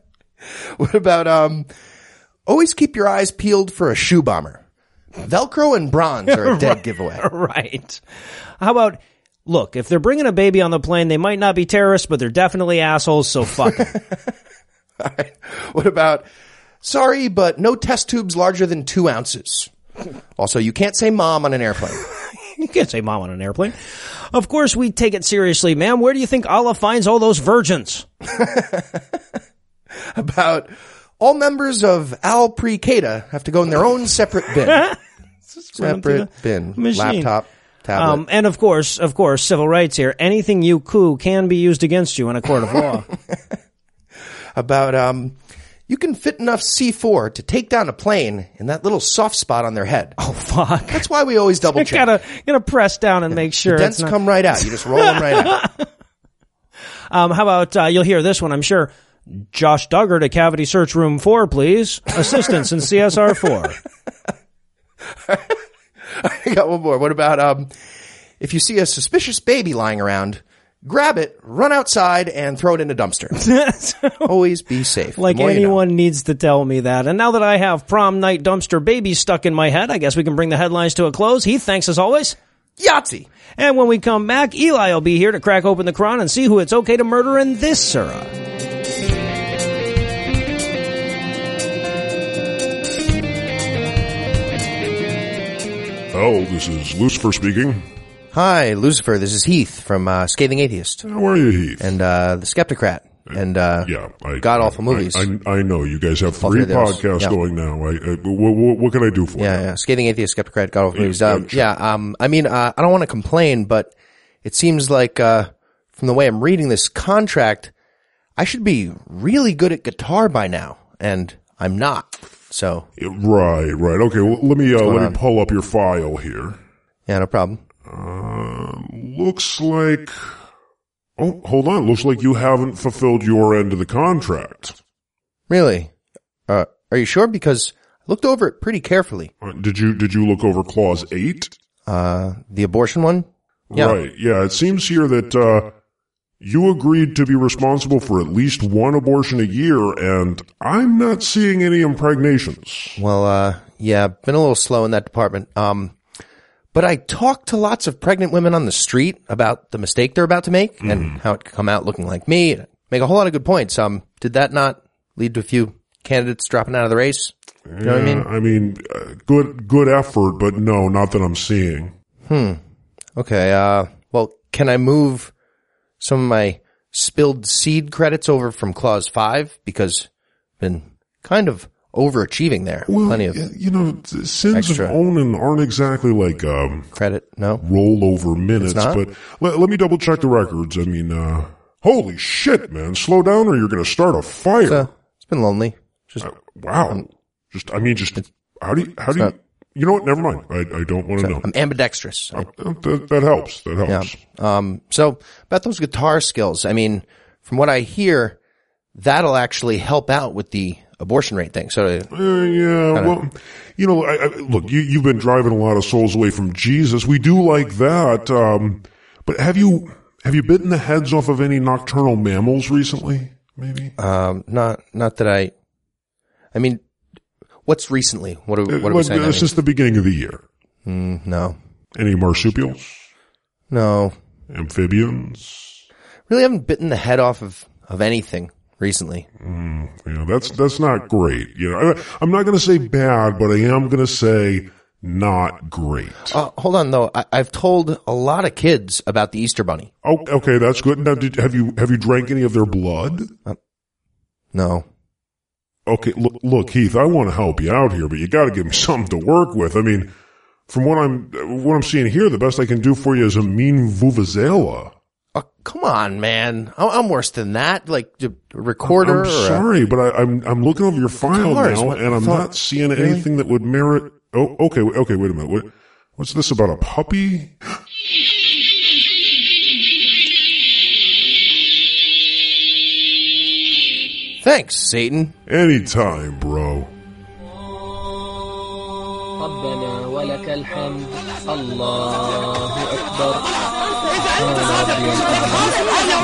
What about, um, always keep your eyes peeled for a shoe bomber. Velcro and bronze are a dead right, giveaway. Right. How about, look, if they're bringing a baby on the plane, they might not be terrorists, but they're definitely assholes, so fuck them. All right. What about, sorry, but no test tubes larger than two ounces. Also, you can't say mom on an airplane. You can't say mom on an airplane. Of course, we take it seriously, ma'am. Where do you think Allah finds all those virgins? About All members of Al Pre-Cata have to go in their own separate bin. Separate bin. Machine. Laptop, tablet. Um, and of course, of course, civil rights here. Anything you coo can be used against you in a court of law. About, um, you can fit enough C four to take down a plane in that little soft spot on their head. Oh, fuck. That's why we always double You check. gotta, you gotta press down and make sure The it's dents not... come right out. You just roll them right out. Um, how about, uh, you'll hear this one, I'm sure. Josh Duggar to cavity search room four, please. Assistance in C S R four. I got one more. What about, um, if you see a suspicious baby lying around, grab it, run outside, and throw it in a dumpster. Always be safe. Like The more you know. anyone needs to tell me that. And now that I have prom night dumpster baby stuck in my head, I guess we can bring the headlines to a close. Heath, thanks as always. Yahtzee. And when we come back, Eli will be here to crack open the Quran and see who it's okay to murder in this surah. Hello, this is Lucifer speaking. Hi, Lucifer. This is Heath from uh, Scathing Atheist. How are you, Heath? And uh, the Skeptocrat. And uh, yeah, I, God-awful I, movies. I, I, I know. You guys have All three three of those. podcasts Yeah. going now. I, I, what, what, what can I do for Yeah, you? yeah. Scathing Atheist, Skeptocrat, God-awful Yeah, movies. Um, yeah, yeah, um, I mean, uh, I don't want to complain, but it seems like uh, from the way I'm reading this contract, I should be really good at guitar by now, and I'm not. So Right, right. Okay, well, let me uh, going let on? me pull up your file here. yeah, no problem. Uh, looks like. Oh, hold on. Looks like you haven't fulfilled your end of the contract. Really? Uh, are you sure? Because I looked over it pretty carefully. Uh, did you did you look over clause eight? Uh, the abortion one? Yeah. Right. Yeah. It seems here that uh, you agreed to be responsible for at least one abortion a year, and I'm not seeing any impregnations. Well, uh, yeah, been a little slow in that department. Um, but I talked to lots of pregnant women on the street about the mistake they're about to make Mm-hmm. and how it could come out looking like me. Make a whole lot of good points. Um, did that not lead to a few candidates dropping out of the race? You know what I mean? Yeah, I mean, uh, good good effort, but no, not that I'm seeing. Hmm. Okay, uh, well, can I move some of my spilled seed credits over from clause five? Because I've been kind of overachieving there. Well, Plenty of y- you know, th- sins extra. of owning aren't exactly like um credit. No? rollover minutes, It's not? but let, let me double check the records. I mean, uh, holy shit, man, slow down or you're going to start a fire. It's, uh, it's been lonely. Just, Uh, wow. Just, I mean, just, how do you, how do you, not- you know what? Never mind. I, I don't want to know. I'm ambidextrous. I- Uh, that, that helps. That Yeah. helps. Um, so about those guitar skills, I mean, from what I hear, that'll actually help out with the abortion rate thing. So, Uh, yeah, well, you know, I, I, look, you, you've been driving a lot of souls away from Jesus. We do like that. Um, but have you, have you bitten the heads off of any nocturnal mammals recently? Maybe? um, not, not that I, I mean, what's recently? What are, what are we Like, saying? uh, I since the beginning of the year. mean? Mm, no, Any marsupials? no, Amphibians? really haven't bitten the head off of, of anything recently. Mm, yeah, that's, that's not great. You know, I, I'm not going to say bad, but I am going to say not great. Uh, hold on though. I, I've told a lot of kids about the Easter Bunny. Oh, okay, that's good. Now, did, have you, have you drank any of their blood? No. Okay, look, look, Heath, I want to help you out here, but you got to give me something to work with. I mean, from what I'm, what I'm seeing here, the best I can do for you is a mean vuvuzela. Oh, come on, man. I'm, I'm worse than that. Like a recorder. I'm or a- sorry, but I, I'm, I'm looking over your file Guitars, now, what- and I'm thought- not seeing really? anything that would merit. Oh, okay, okay, wait a minute. What, what's this about a puppy? Thanks, Satan. Anytime, bro. ربنا ولك الحمد الله أكبر سبحان ربي الأعلى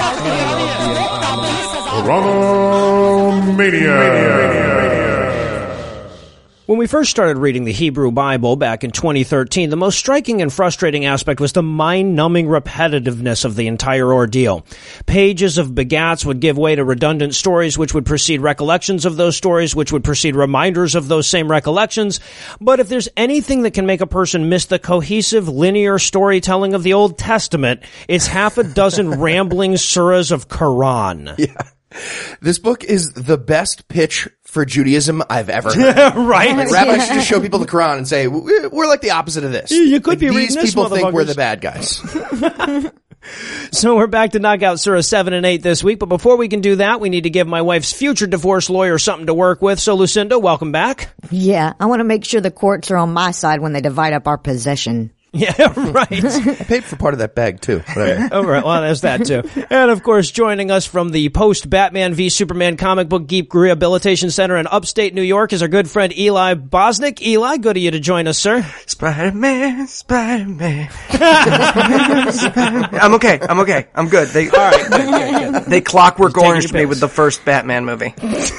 سبحان ربي الأعلى Mania. When we first started reading the Hebrew Bible back in twenty thirteen, the most striking and frustrating aspect was the mind-numbing repetitiveness of the entire ordeal. Pages of begats would give way to redundant stories which would precede recollections of those stories, which would precede reminders of those same recollections. But if there's anything that can make a person miss the cohesive, linear storytelling of the Old Testament, it's half a dozen rambling surahs of Quran. Yeah. This book is the best pitch for Judaism I've ever heard. Right. Like, rabbis should just show people the Quran and say, we're like the opposite of this. You could like, be these reading this, people think we're motherfuckers. the bad guys. So we're back to Knockout Surah seven and eight this week, but before we can do that, we need to give my wife's future divorce lawyer something to work with. So Lucinda, welcome back. Yeah, I want to make sure the courts are on my side when they divide up our possession. Yeah, right. I paid for part of that bag, too. Right. Oh, right. Well, there's that, too. And, of course, joining us from the post-Batman v Superman Comic Book Geek Rehabilitation Center in upstate New York is our good friend Eli Bosnick. Eli, good of you to join us, sir. Spider-Man, Spider-Man. Spider-Man. I'm okay. I'm okay. I'm good. They, all right. Good, good, good. They Clockwork Orange me with the first Batman movie.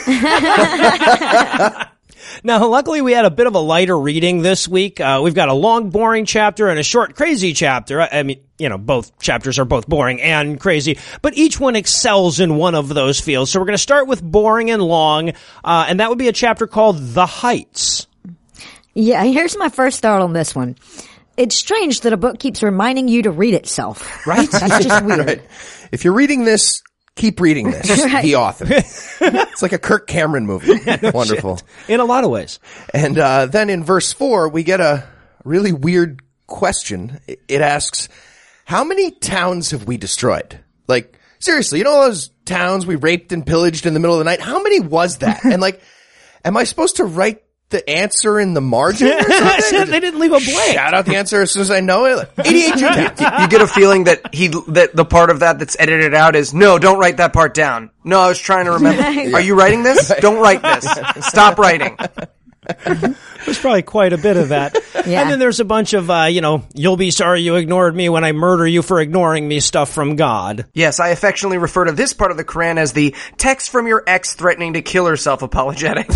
Now, luckily, we had a bit of a lighter reading this week. Uh, we've got a long, boring chapter and a short, crazy chapter. I mean, you know, both chapters are both boring and crazy, but each one excels in one of those fields. So we're going to start with boring and long, uh, and that would be a chapter called The Heights. Yeah, here's my first thought on this one. It's strange that a book keeps reminding you to read itself. Right? That's just weird. Right. If you're reading this, keep reading this. Right. The author. It's like a Kirk Cameron movie. No Wonderful. shit. In a lot of ways. And uh, then in verse four, we get a really weird question. It asks, how many towns have we destroyed? Like, seriously, you know all those towns we raped and pillaged in the middle of the night? How many was that? And like, am I supposed to write the answer in the margin or something? They didn't leave a blank. Shout out the answer as soon as I know it. Like, eighty-eight towns. You get a feeling that he, that the part of that that's edited out is, no, don't write that part down. No, I was trying to remember. Are you writing this? Don't write this. Stop writing. There's probably quite a bit of that. Yeah. And then there's a bunch of, uh, you know, you'll be sorry you ignored me when I murder you for ignoring me stuff from God. Yes, I affectionately refer to this part of the Quran as the text from your ex threatening to kill herself apologetic.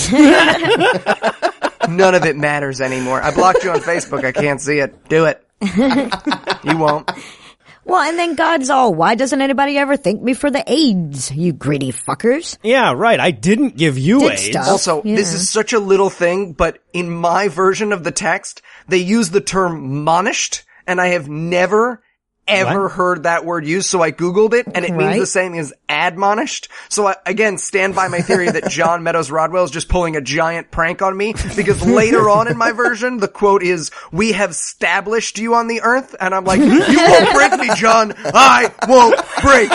None of it matters anymore. I blocked you on Facebook. I can't see it. Do it. You won't. Well, and then God's all, why doesn't anybody ever thank me for the AIDS, you greedy fuckers? Yeah, right. I didn't give you Did AIDS. stuff. Also, Yeah. this is such a little thing, but in my version of the text, they use the term monished, and I have never, ever What? heard that word used, so I Googled it, and it means Right. the same as admonished. So I, again, stand by my theory that John Meadows Rodwell is just pulling a giant prank on me, because later on in my version, the quote is, we have established you on the earth, and I'm like, you won't break me, John! I won't break!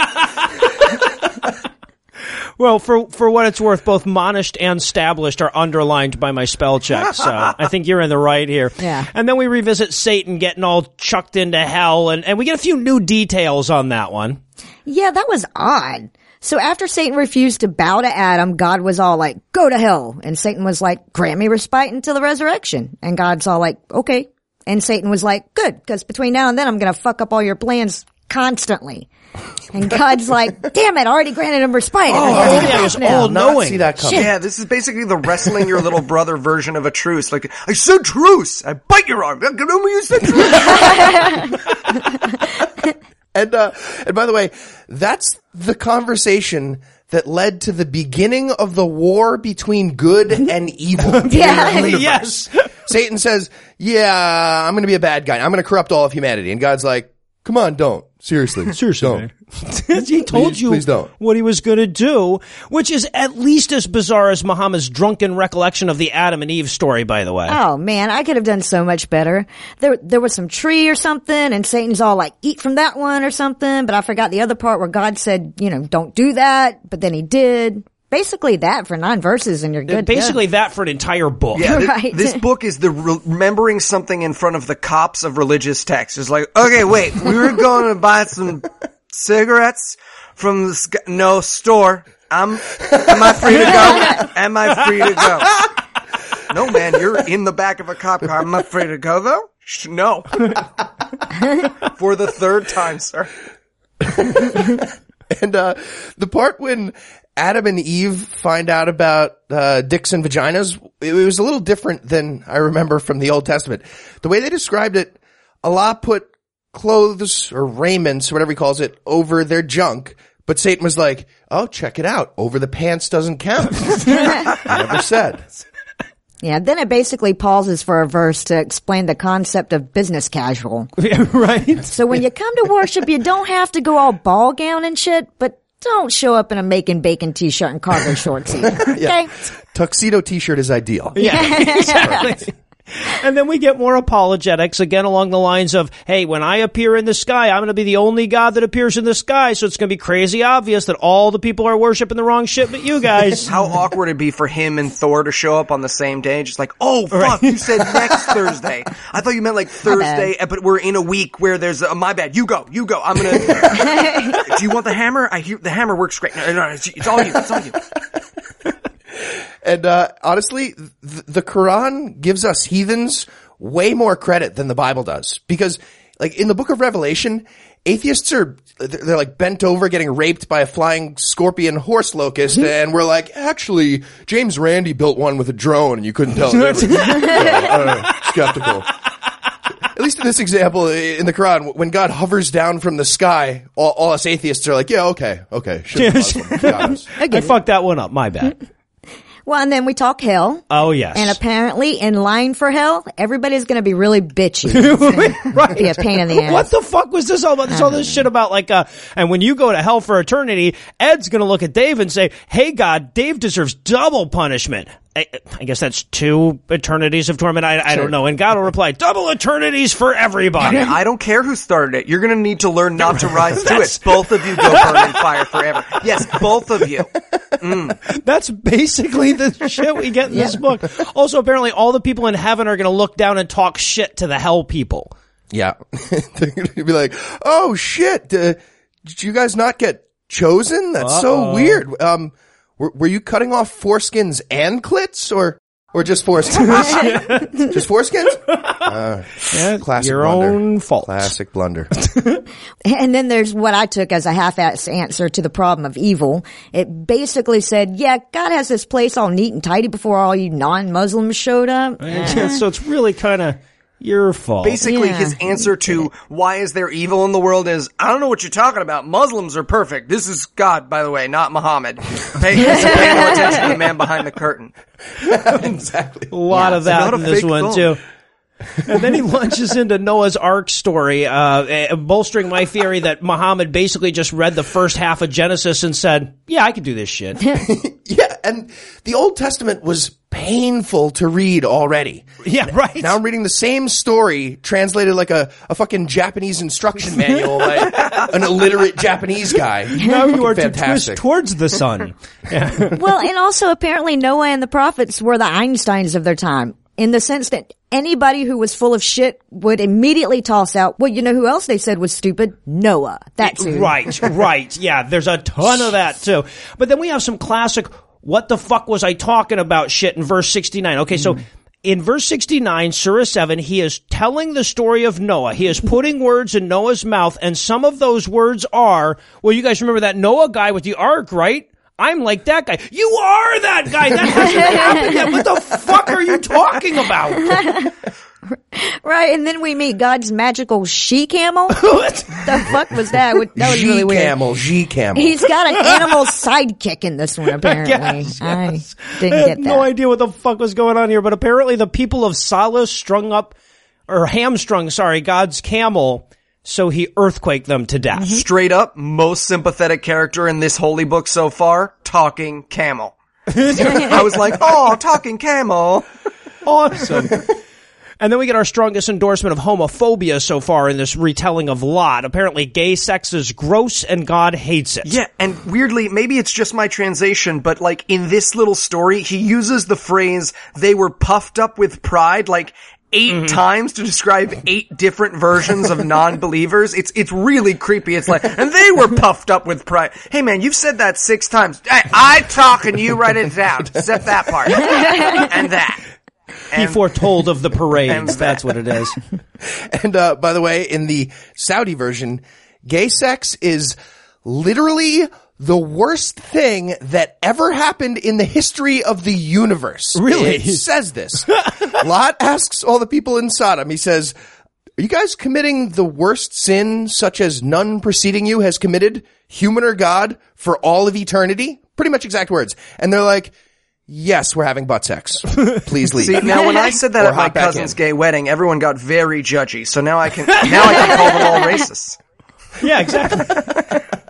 Well, for for what it's worth, both monished and stablished are underlined by my spell check, so I think you're in the right here. Yeah. And then we revisit Satan getting all chucked into hell, and, and we get a few new details on that one. Yeah, that was odd. So after Satan refused to bow to Adam, God was all like, go to hell. And Satan was like, grant me respite until the resurrection. And God's all like, okay. And Satan was like, good, because between now and then I'm going to fuck up all your plans constantly. And God's like, damn it, I already granted him respite. Oh, I yeah, it was now. all Not knowing. see that coming. Yeah, this is basically the wrestling your little brother version of a truce. Like, I said truce! I bite your arm! You said truce! And, uh, and by the way, that's the conversation that led to the beginning of the war between good and evil. in Yeah. the universe. Yes. Satan says, yeah, I'm gonna be a bad guy. I'm gonna corrupt all of humanity. And God's like, come on, don't. Seriously. Seriously, don't. man. He told Please- you please don't. what he was going to do, which is at least as bizarre as Muhammad's drunken recollection of the Adam and Eve story, by the way. Oh man, I could have done so much better. There, there was some tree or something, and Satan's all like, eat from that one or something, but I forgot the other part where God said, you know, don't do that, but then he did. Basically that for nine verses and you're good. Basically that for an entire book. Yeah, thi- Right. this book is the re- remembering something in front of the cops of religious texts. It's like, okay, wait, we were going to buy some cigarettes from the sc- no store. I'm, am I free to go? Am I free to go? No, man, you're in the back of a cop car. Am I free to go though? Sh- no. For the third time, sir. And, uh, the part when Adam and Eve find out about, uh, dicks and vaginas, it was a little different than I remember from the Old Testament. The way they described it, Allah put clothes or raiments, or whatever he calls it, over their junk. But Satan was like, oh, check it out. Over the pants doesn't count. Never said. Yeah, then it basically pauses for a verse to explain the concept of business casual. Right? So when you come to worship, you don't have to go all ball gown and shit, but don't show up in a making bacon t-shirt and cargo shorts either. Okay. Yeah. Tuxedo t-shirt is ideal. Yeah, exactly. And then we get more apologetics, again along the lines of, hey, when I appear in the sky, I'm going to be the only God that appears in the sky, so it's going to be crazy obvious that all the people are worshiping the wrong shit but you guys. How awkward it'd be for him and Thor to show up on the same day, just like, oh, fuck, right. You said next Thursday. I thought you meant like Thursday, but we're in a week where there's a, my bad, you go, you go, I'm going to, do you want the hammer? I hear the hammer works great. No, no, it's, it's all you, it's all you. And, uh, honestly, th- the Quran gives us heathens way more credit than the Bible does. Because, like, in the book of Revelation, atheists are, they're like bent over getting raped by a flying scorpion horse locust, and we're like, actually, James Randi built one with a drone and you couldn't tell. They were, so, uh, skeptical. At least in this example, in the Quran, when God hovers down from the sky, all, all us atheists are like, yeah, okay, okay. Should I, I fucked that one up, my bad. Well, and then we talk hell. Oh, yes. And apparently, in line for hell, everybody's going to be really bitchy. Right. Be a pain in the ass. What the fuck was this all about? This all this shit about like, uh, and when you go to hell for eternity, Ed's going to look at Dave and say, hey, God, Dave deserves double punishment. I, I guess that's two eternities of torment. I, I don't know. And God will reply, double eternities for everybody. I don't care who started it. You're going to need to learn not to rise to it. Both of you go burn in fire forever. Yes, both of you. Mm. That's basically the shit we get in yeah. this book. Also, apparently, all the people in heaven are going to look down and talk shit to the hell people. Yeah. They're going to be like, oh, shit. Uh, did you guys not get chosen? That's Uh-oh. so weird. Um, Were, were you cutting off foreskins and clits, or or just foreskins? Just foreskins? Uh, yeah, classic your blunder. own fault. Classic blunder. And then there's what I took as a half-ass answer to the problem of evil. It basically said, yeah, God has this place all neat and tidy before all you non-Muslims showed up. Yeah, so it's really kind of your fault. Basically, Yeah. his answer to why is there evil in the world is, I don't know what you're talking about. Muslims are perfect. This is God, by the way, not Muhammad. Pay, pay no attention to the man behind the curtain. Exactly. A lot Yeah, of that not a in this fake one, film. too. And then he launches into Noah's Ark story, uh, bolstering my theory that Muhammad basically just read the first half of Genesis and said, yeah, I can do this shit. Yeah, and the Old Testament was painful to read already. Yeah, right. Now I'm reading the same story translated like a, a fucking Japanese instruction manual by an illiterate Japanese guy. Now you are to fantastic. twist towards the sun. Yeah. Well, and also apparently Noah and the prophets were the Einsteins of their time, in the sense that anybody who was full of shit would immediately toss out, well, you know who else they said was stupid? Noah. That's who. Right, right. Yeah, there's a ton of that too. But then we have some classic, what the fuck was I talking about shit in verse sixty-nine. Okay, so in verse sixty-nine, Surah seven, he is telling the story of Noah. He is putting words in Noah's mouth, and some of those words are, well, you guys remember that Noah guy with the ark, right? I'm like that guy. You are that guy. That hasn't happened yet. What the fuck are you talking about? Right, and then we meet God's magical she-camel. What the fuck was that? That was really weird. G-camel, G-camel. He's got an animal sidekick in this one, apparently. Yes, yes. I didn't I had get that. no idea what the fuck was going on here, but apparently the people of Salah strung up, or hamstrung, sorry, God's camel, so he earthquaked them to death. Straight up, most sympathetic character in this holy book so far, talking camel. I was like, oh, talking camel. Awesome. And then we get our strongest endorsement of homophobia so far in this retelling of Lot. Apparently gay sex is gross and God hates it. Yeah, and weirdly, maybe it's just my translation, but like in this little story, he uses the phrase, they were puffed up with pride, like eight mm-hmm. times to describe eight different versions of non-believers. It's, it's really creepy. It's like, and they were puffed up with pride. Hey man, you've said that six times. Hey, I talk and you write it down. Except that part. And that. He And, foretold of the parades. That's what it is. And, uh, by the way, in the Saudi version, gay sex is literally the worst thing that ever happened in the history of the universe. Really? It says this. Lot asks all the people in Sodom, he says, are you guys committing the worst sin such as none preceding you has committed, human or God, for all of eternity? Pretty much exact words. And they're like, yes, we're having butt sex. Please leave. See, now when I said that Or at my hop back cousin's in. gay wedding, everyone got very judgy. So now I can, now I can call them all racists. Yeah, exactly.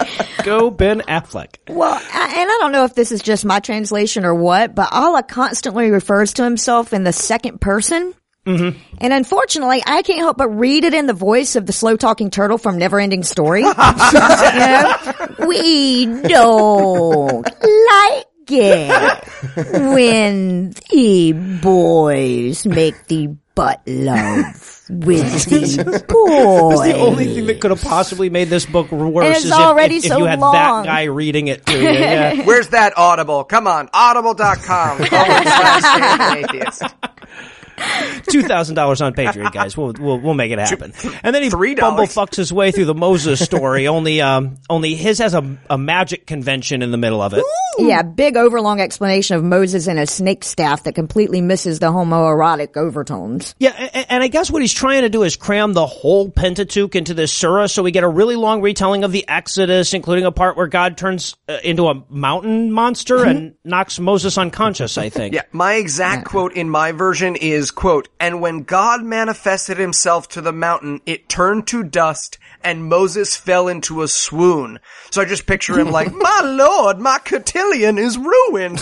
Go Ben Affleck. Well, I, and I don't know if this is just my translation or what, but Allah constantly refers to himself in the second person. Mm-hmm. And unfortunately, I can't help but read it in the voice of the slow-talking turtle from Neverending Story. You know? We don't like it when the boys make the butt love with the boys. That's the only thing that could have possibly made this book worse And it's is already if, if, so if you had long. that guy reading it to you. Yeah. Where's that Audible? Come on, audible dot com. forward slash atheist. Two thousand dollars on Patreon, guys. We'll we'll we'll make it happen. And then he three dollars bumblefucks his way through the Moses story. Only um only his has a a magic convention in the middle of it. Yeah, big overlong explanation of Moses and a snake staff that completely misses the homoerotic overtones. Yeah, and, and I guess what he's trying to do is cram the whole Pentateuch into this surah, so we get a really long retelling of the Exodus, including a part where God turns uh, into a mountain monster and knocks Moses unconscious, I think. Yeah, my exact quote in my version is, quote, "And when God manifested himself to the mountain, it turned to dust, and Moses fell into a swoon." So I just picture him like, "My lord, my cotillion is ruined."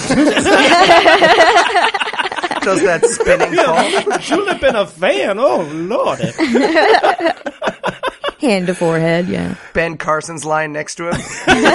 Does that spinning fall? Should have been a fan. Oh, Lord. Hand to forehead, yeah. Ben Carson's lying next to him.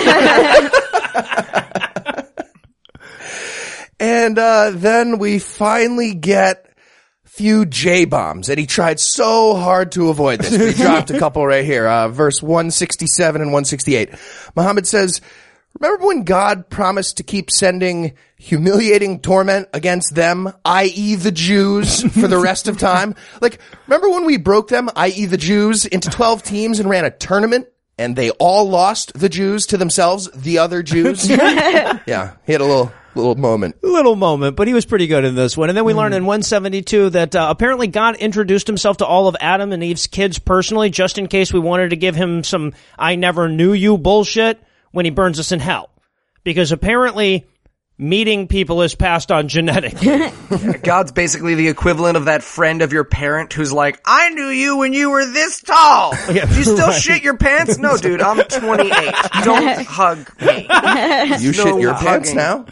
And uh, then we finally get few J-bombs, and he tried so hard to avoid this, but he dropped a couple right here. Uh, verse one sixty-seven and one sixty-eight. Muhammad says, "Remember when God promised to keep sending humiliating torment against them, that is the Jews, for the rest of time? Like, remember when we broke them, that is the Jews, into twelve teams and ran a tournament? And they all lost, the Jews, to themselves, the other Jews?" Yeah, he had a little... Little moment. Little moment, but he was pretty good in this one. And then we mm. learned in one seventy-two that uh, apparently God introduced himself to all of Adam and Eve's kids personally, just in case we wanted to give him some I never knew you bullshit when he burns us in hell. Because apparently meeting people is passed on genetically. God's basically the equivalent of that friend of your parent who's like, "I knew you when you were this tall. Yeah, Do you still right. shit your pants?" "No, dude, I'm twenty-eight. Don't hug me." You No shit your hugging. pants now?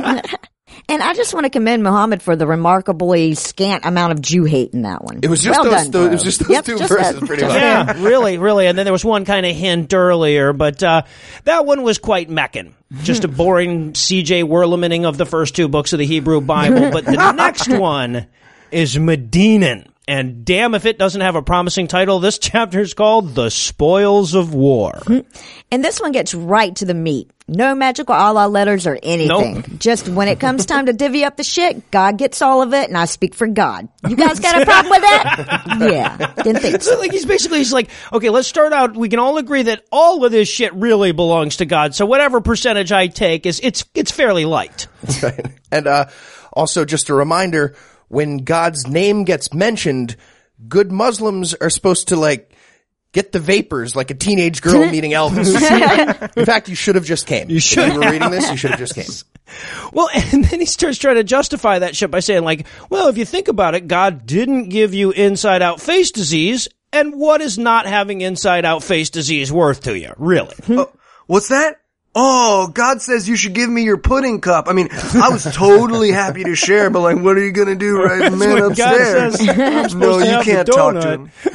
And I just want to commend Muhammad for the remarkably scant amount of Jew hate in that one. It was just well those, done, those, it bro. was just those Yep, two just verses, that. pretty much. Yeah, really, really. And then there was one kind of hint earlier, but uh that one was quite Meccan. Just a boring C J Werlemaning of the first two books of the Hebrew Bible. But the next one is Medinan. And damn if it doesn't have a promising title. This chapter is called The Spoils of War. And this one gets right to the meat. No magical Allah letters or anything. Nope. Just when it comes time to divvy up the shit, God gets all of it, and I speak for God. You guys got a problem with that? Yeah. Didn't think so. So like he's basically he's like, okay, let's start out. We can all agree that all of this shit really belongs to God. So whatever percentage I take is it's it's fairly light. Right. And uh also just a reminder, when God's name gets mentioned, good Muslims are supposed to like get the vapors like a teenage girl meeting Elvis. In fact, you should have just came. You should. If you were reading this, you should have just came. Well, and then he starts trying to justify that shit by saying like, well, if you think about it, God didn't give you inside out face disease. And what is not having inside out face disease worth to you? Really? Oh, what's that? Oh, God says you should give me your pudding cup. I mean, I was totally happy to share, but like, what are you going to do right That's man what God upstairs? says. I'm supposed No, to you have the can't talk to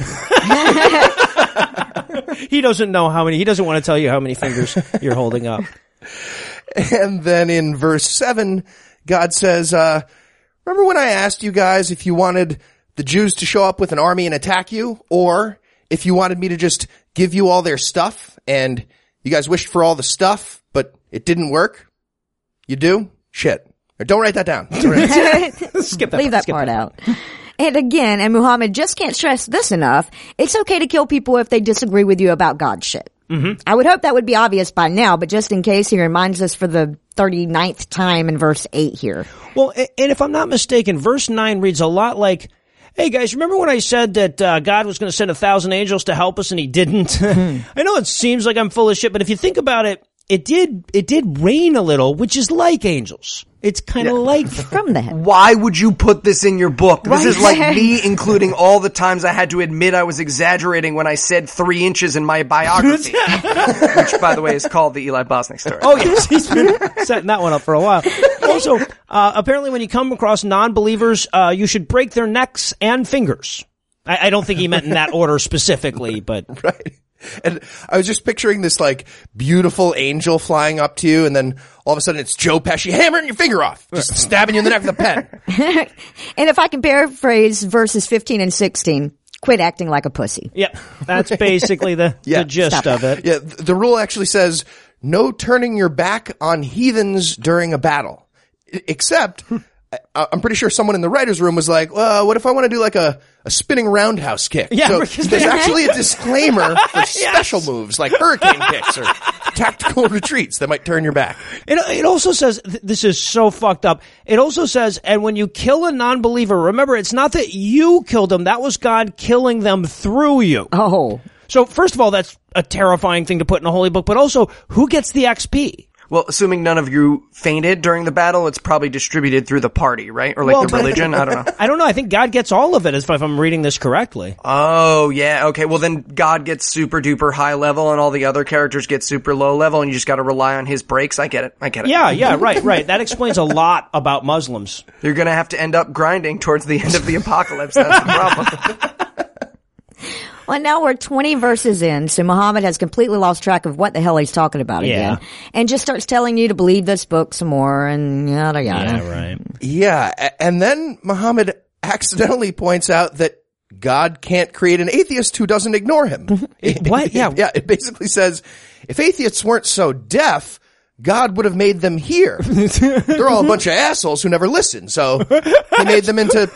donut. him. He doesn't know how many, he doesn't want to tell you how many fingers you're holding up. And then in verse seven, God says, uh, remember when I asked you guys if you wanted the Jews to show up with an army and attack you, or if you wanted me to just give you all their stuff, and you guys wished for all the stuff, but it didn't work? You do? Shit. Or don't write that down. Don't write that. Skip that Leave part, that skip part that. out. And again, and Muhammad just can't stress this enough, it's okay to kill people if they disagree with you about God shit. Mm-hmm. I would hope that would be obvious by now, but just in case, he reminds us for the thirty-ninth time in verse eight here. Well, and if I'm not mistaken, verse nine reads a lot like, hey guys, remember when I said that uh, God was going to send a thousand angels to help us and he didn't? I know it seems like I'm full of shit, but if you think about it, it did it did rain a little, which is like angels. It's kind of Yeah. like From the heaven. Why would you put this in your book? This Right. is like me including all the times I had to admit I was exaggerating when I said three inches in my biography. Which, by the way, is called the Eli Bosnick story. Oh, yes, he's been setting that one up for a while. Also, uh, apparently when you come across non-believers, uh, you should break their necks and fingers. I, I don't think he meant in that order specifically, but... Right. And I was just picturing this like beautiful angel flying up to you, and then all of a sudden it's Joe Pesci hammering your finger off, just stabbing you in the neck with a pen. And if I can paraphrase verses fifteen and sixteen, quit acting like a pussy. Yep, that's basically the, Yeah. the gist Stop of it. Yeah, th- the rule actually says no turning your back on heathens during a battle. I- except, I- I'm pretty sure someone in the writer's room was like, well, what if I want to do like a, a spinning roundhouse kick? Yeah, so because there's they- actually a disclaimer for special moves like hurricane kicks or tactical retreats that might turn your back. It, it also says, th- this is so fucked up. It also says, and when you kill a non-believer, remember, it's not that you killed them. That was God killing them through you. Oh. So first of all, that's a terrifying thing to put in a holy book, but also, who gets the X P? Well, assuming none of you fainted during the battle, it's probably distributed through the party, right? Or like Well, the but- religion? I don't know. I don't know. I think God gets all of it, if I'm reading this correctly. Oh, yeah. Okay. Well, then God gets super duper high level and all the other characters get super low level and you just got to rely on his breaks. I get it. I get it. Yeah, yeah, right, right. That explains a lot about Muslims. You're going to have to end up grinding towards the end of the apocalypse. That's the problem. Well, now we're twenty verses in, so Muhammad has completely lost track of what the hell he's talking about Yeah. again. And just starts telling you to believe this book some more and yada yada. right. Yeah, a- and then Muhammad accidentally points out that God can't create an atheist who doesn't ignore him. What? Yeah. Yeah, it basically says, if atheists weren't so deaf, God would have made them hear. They're all a bunch of assholes who never listen, so he made them into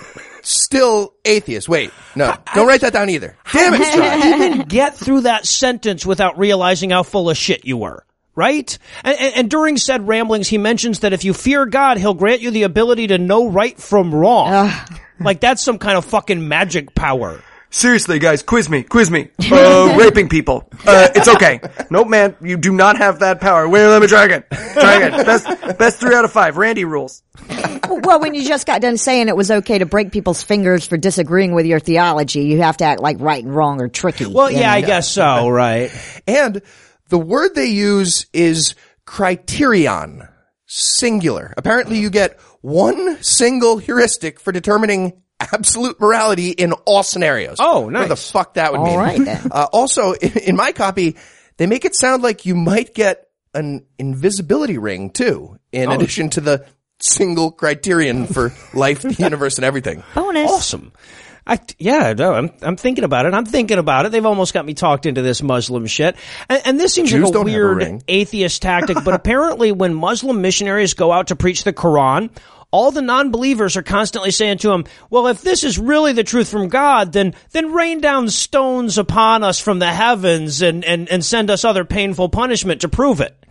still atheists. Wait, no, don't write that down either. Damn it, Strahd. Even get through that sentence without realizing how full of shit you were. Right? And, and, and during said ramblings, he mentions that if you fear God, he'll grant you the ability to know right from wrong. Like that's some kind of fucking magic power. Seriously, guys, quiz me, quiz me. Uh, raping people. Uh, it's okay. Nope, man, you do not have that power. Wait, let me try again. Try again. Best, best three out of five. Randy rules. Well, when you just got done saying it was okay to break people's fingers for disagreeing with your theology, you have to act like right and wrong or tricky. Well, you yeah, know? I guess so, right? And the word they use is criterion, singular. Apparently you get one single heuristic for determining absolute morality in all scenarios. Oh, nice. What the fuck that would All mean. right, then. Uh, also, in, in my copy, they make it sound like you might get an invisibility ring too, in Oh. addition to the single criterion for life, the universe, and everything. Bonus. Awesome. I, yeah, no, I'm, I'm thinking about it. I'm thinking about it. They've almost got me talked into this Muslim shit. And, and this seems Jews like a don't have a weird ring. atheist tactic, but apparently when Muslim missionaries go out to preach the Quran, all the non-believers are constantly saying to him, well, if this is really the truth from God, then, then rain down stones upon us from the heavens and, and, and send us other painful punishment to prove it.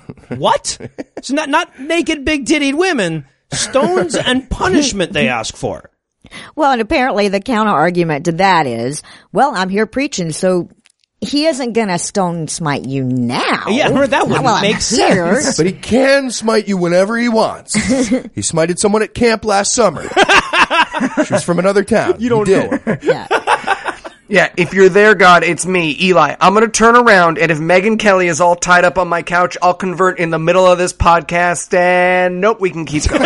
What? It's not, not naked big-tittied women. Stones and punishment they ask for. Well, and apparently the counter argument to that is, well, I'm here preaching, so he isn't gonna stone smite you now. Yeah, that wouldn't Well, I'm make here. sense. But he can smite you whenever he wants. He smited someone at camp last summer. She was from another town. You don't know her. Yeah. Yeah, if you're there, God, it's me, Eli. I'm gonna turn around, and if Megyn Kelly is all tied up on my couch, I'll convert in the middle of this podcast, and nope, we can keep going.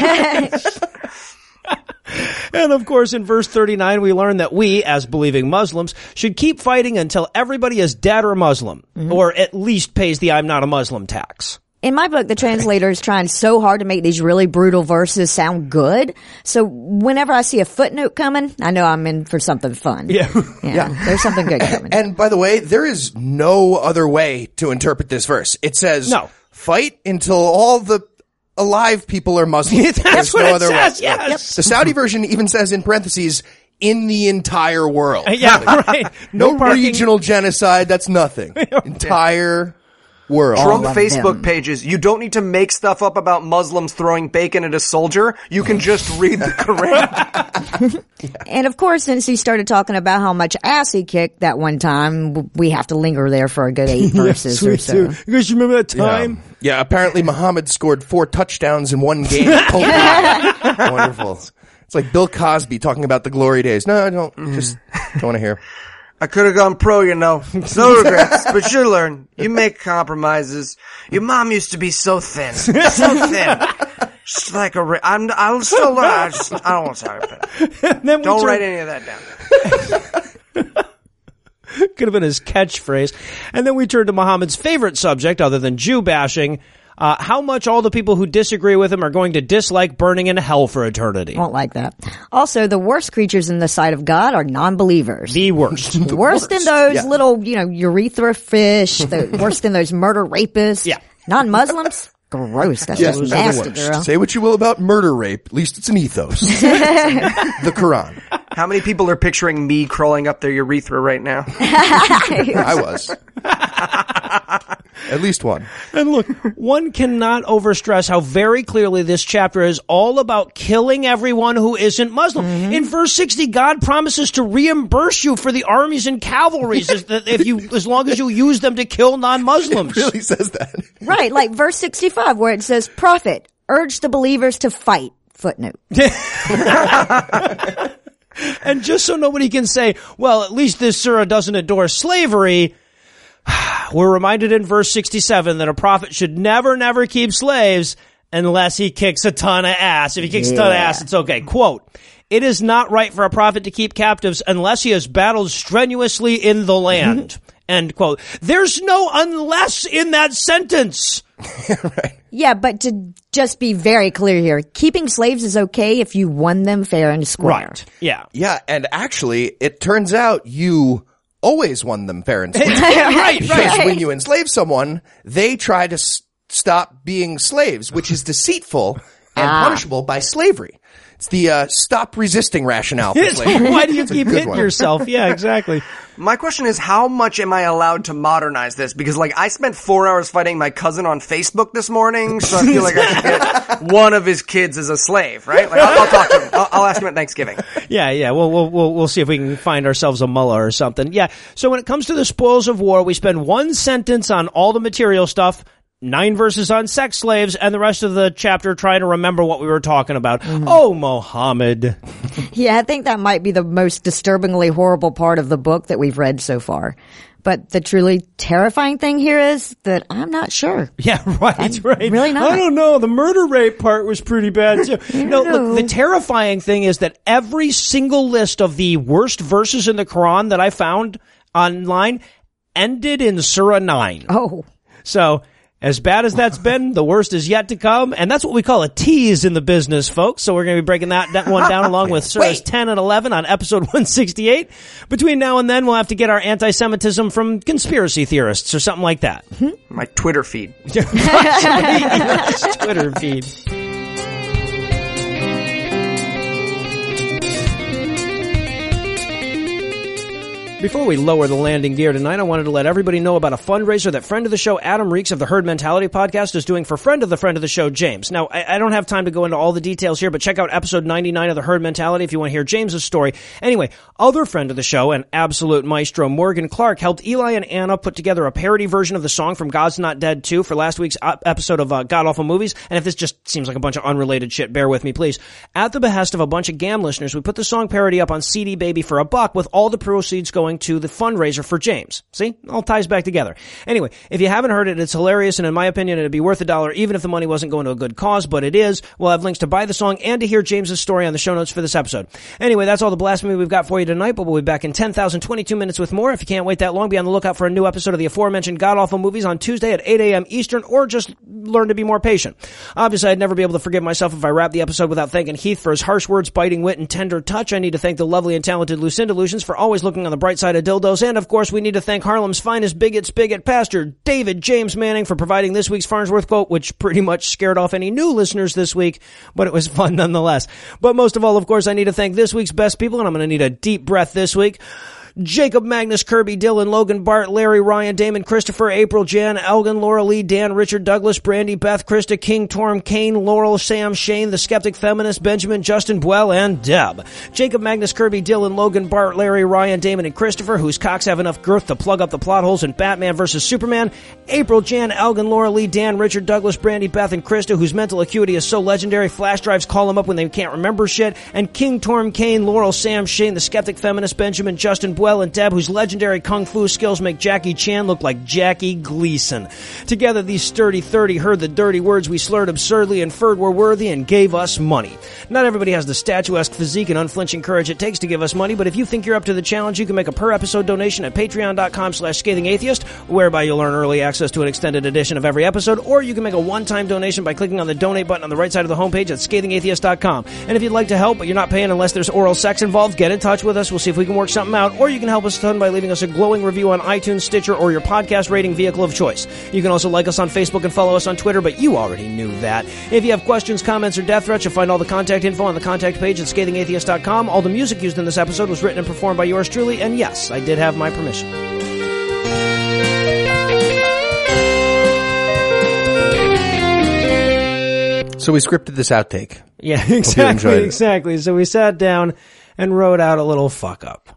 And of course, in verse thirty-nine, we learn that we, as believing Muslims, should keep fighting until everybody is dead or Muslim, Mm-hmm. or at least pays the I'm not a Muslim tax. In my book, the translator is trying so hard to make these really brutal verses sound good. So whenever I see a footnote coming, I know I'm in for something fun. Yeah. Yeah. Yeah. There's something good coming. And by the way, there is no other way to interpret this verse. It says, No. fight until all the alive people are Muslim. That's There's what no it other says, way. yes. The Saudi version even says in parentheses, in the entire world. Yeah, right. No, parking. regional genocide, that's nothing. Entire world. Trump All of Facebook them. pages. You don't need to make stuff up about Muslims throwing bacon at a soldier. You can just read the Quran. And of course, since he started talking about how much ass he kicked that one time, w- we have to linger there for a good eight verses or so. You guys remember that time? Yeah. yeah, apparently Muhammad scored four touchdowns in one game. Wonderful. It's like Bill Cosby talking about the glory days. No, I don't. Just don't want to hear. I could have gone pro, you know. No regrets, but you learn. You make compromises. Your mom used to be so thin. So thin. Just like a ri- I'm, I'll still learn. I just, I don't want to talk about it. Then we Don't turn- write any of that down. Could have been his catchphrase. And then we turn to Muhammad's favorite subject, other than Jew bashing, uh, how much all the people who disagree with him are going to dislike burning in hell for eternity. Won't like that. Also, the worst creatures in the sight of God are non-believers. The worst. The worst than those Yeah. little, you know, urethra fish. The worst than those murder rapists. Yeah. Non-Muslims? Gross. That's Yeah, just those are the nasty, worst. girl. Say what you will about murder rape. At least it's an ethos. The Quran. How many people are picturing me crawling up their urethra right now? I was. At least one. And look, one cannot overstress how very clearly this chapter is all about killing everyone who isn't Muslim. Mm-hmm. In verse sixty, God promises to reimburse you for the armies and cavalries as, if you, as long as you use them to kill non-Muslims. It really says that. Right, like verse sixty-five where it says, Prophet, urge the believers to fight. Footnote. And just so nobody can say, well, at least this surah doesn't endorse slavery, we're reminded in verse sixty-seven that a prophet should never, never keep slaves unless he kicks a ton of ass. If he kicks a ton of ass, it's okay. Quote, it is not right for a prophet to keep captives unless he has battled strenuously in the land. End quote. There's no unless in that sentence. Right. Yeah, but to just be very clear here, keeping slaves is okay if you won them fair and square. Right. Yeah. Yeah, and actually, it turns out you always won them fair and square. Right, Because right. when you enslave someone, they try to s- stop being slaves, which is deceitful and Ah. punishable by slavery. It's the uh, stop resisting rationale for slavery. Why do you It's a keep good hitting one. yourself? Yeah, exactly. My question is, how much am I allowed to modernize this? Because, like, I spent four hours fighting my cousin on Facebook this morning, so I feel like I should get one of his kids as a slave, right? Like, I'll, I'll talk to him. I'll, I'll ask him at Thanksgiving. Yeah, yeah. We'll, we'll, we'll, we'll see if we can find ourselves a mullah or something. Yeah. So when it comes to the spoils of war, we spend one sentence on all the material stuff, nine verses on sex slaves, and the rest of the chapter trying to remember what we were talking about. Oh, Mohammed. Yeah, I think that might be the most disturbingly horrible part of the book that we've read so far. But the truly terrifying thing here is that I'm not sure. Yeah, right, right. really not. I don't know. The murder rate part was pretty bad too. No, know. look, the terrifying thing is that every single list of the worst verses in the Quran that I found online ended in Surah nine. Oh. So, as bad as that's been, the worst is yet to come, and that's what we call a tease in the business, folks. So we're going to be breaking that, that one down along with Surahs ten and eleven on episode one sixty-eight. Between now and then, we'll have to get our anti-Semitism from conspiracy theorists or something like that. My Twitter feed. Twitter feed. Before we lower the landing gear tonight, I wanted to let everybody know about a fundraiser that friend of the show Adam Reeks of the Herd Mentality podcast is doing for friend of the friend of the show James. Now, I, I don't have time to go into all the details here, but check out episode ninety-nine of the Herd Mentality if you want to hear James's story. Anyway, other friend of the show and absolute maestro Morgan Clark helped Eli and Anna put together a parody version of the song from God's Not Dead two for last week's uh, episode of uh, God Awful Movies. And if this just seems like a bunch of unrelated shit, bear with me, please. At the behest of a bunch of G A M listeners, we put the song parody up on C D Baby for a buck, with all the proceeds going to the fundraiser for James. See? All ties back together. Anyway, if you haven't heard it, it's hilarious, and in my opinion, it'd be worth a dollar even if the money wasn't going to a good cause, but it is. We'll have links to buy the song and to hear James's story on the show notes for this episode. Anyway, that's all the blasphemy we've got for you tonight, but we'll be back in ten thousand twenty-two minutes with more. If you can't wait that long, be on the lookout for a new episode of the aforementioned God Awful Movies on Tuesday at eight a.m. Eastern, or just learn to be more patient. Obviously, I'd never be able to forgive myself if I wrap the episode without thanking Heath for his harsh words, biting wit, and tender touch. I need to thank the lovely and talented Lucinda Lucians for always looking on the bright side of dildos, and of course, we need to thank Harlem's finest bigot spigot, Pastor David James Manning, for providing this week's Farnsworth quote, which pretty much scared off any new listeners this week, but it was fun nonetheless. But most of all, of course, I need to thank this week's best people, and I'm going to need a deep breath this week. Jacob, Magnus, Kirby, Dylan, Logan, Bart, Larry, Ryan, Damon, Christopher, April, Jan, Elgin, Laura Lee, Dan, Richard, Douglas, Brandy, Beth, Krista, King, Torm, Kane, Laurel, Sam, Shane, The Skeptic Feminist, Benjamin, Justin, Buell, and Deb. Jacob, Magnus, Kirby, Dylan, Logan, Bart, Larry, Ryan, Damon, and Christopher, whose cocks have enough girth to plug up the plot holes in Batman versus Superman. April, Jan, Elgin, Laura Lee, Dan, Richard, Douglas, Brandy, Beth, and Krista, whose mental acuity is so legendary flash drives call them up when they can't remember shit. And King, Torm, Kane, Laurel, Sam, Shane, The Skeptic Feminist, Benjamin, Justin, Buell, and Deb, whose legendary kung fu skills make Jackie Chan look like Jackie Gleason. Together, these sturdy thirty heard the dirty words we slurred absurdly, inferred were worthy, and gave us money. Not everybody has the statuesque physique and unflinching courage it takes to give us money, but if you think you're up to the challenge, you can make a per-episode donation at patreon.com slash scathingatheist, whereby you'll earn early access to an extended edition of every episode, or you can make a one-time donation by clicking on the donate button on the right side of the homepage at scathing atheist dot com. And if you'd like to help, but you're not paying unless there's oral sex involved, get in touch with us. We'll see if we can work something out, or you can help us a ton by leaving us a glowing review on iTunes, Stitcher, or your podcast rating vehicle of choice. You can also like us on Facebook and follow us on Twitter, but you already knew that. If you have questions, comments, or death threats, you'll find all the contact info on the contact page at scathing atheist dot com. All the music used in this episode was written and performed by yours truly, and yes, I did have my permission. So we scripted this outtake. Yeah, exactly, exactly. So we sat down and wrote out a little fuck up.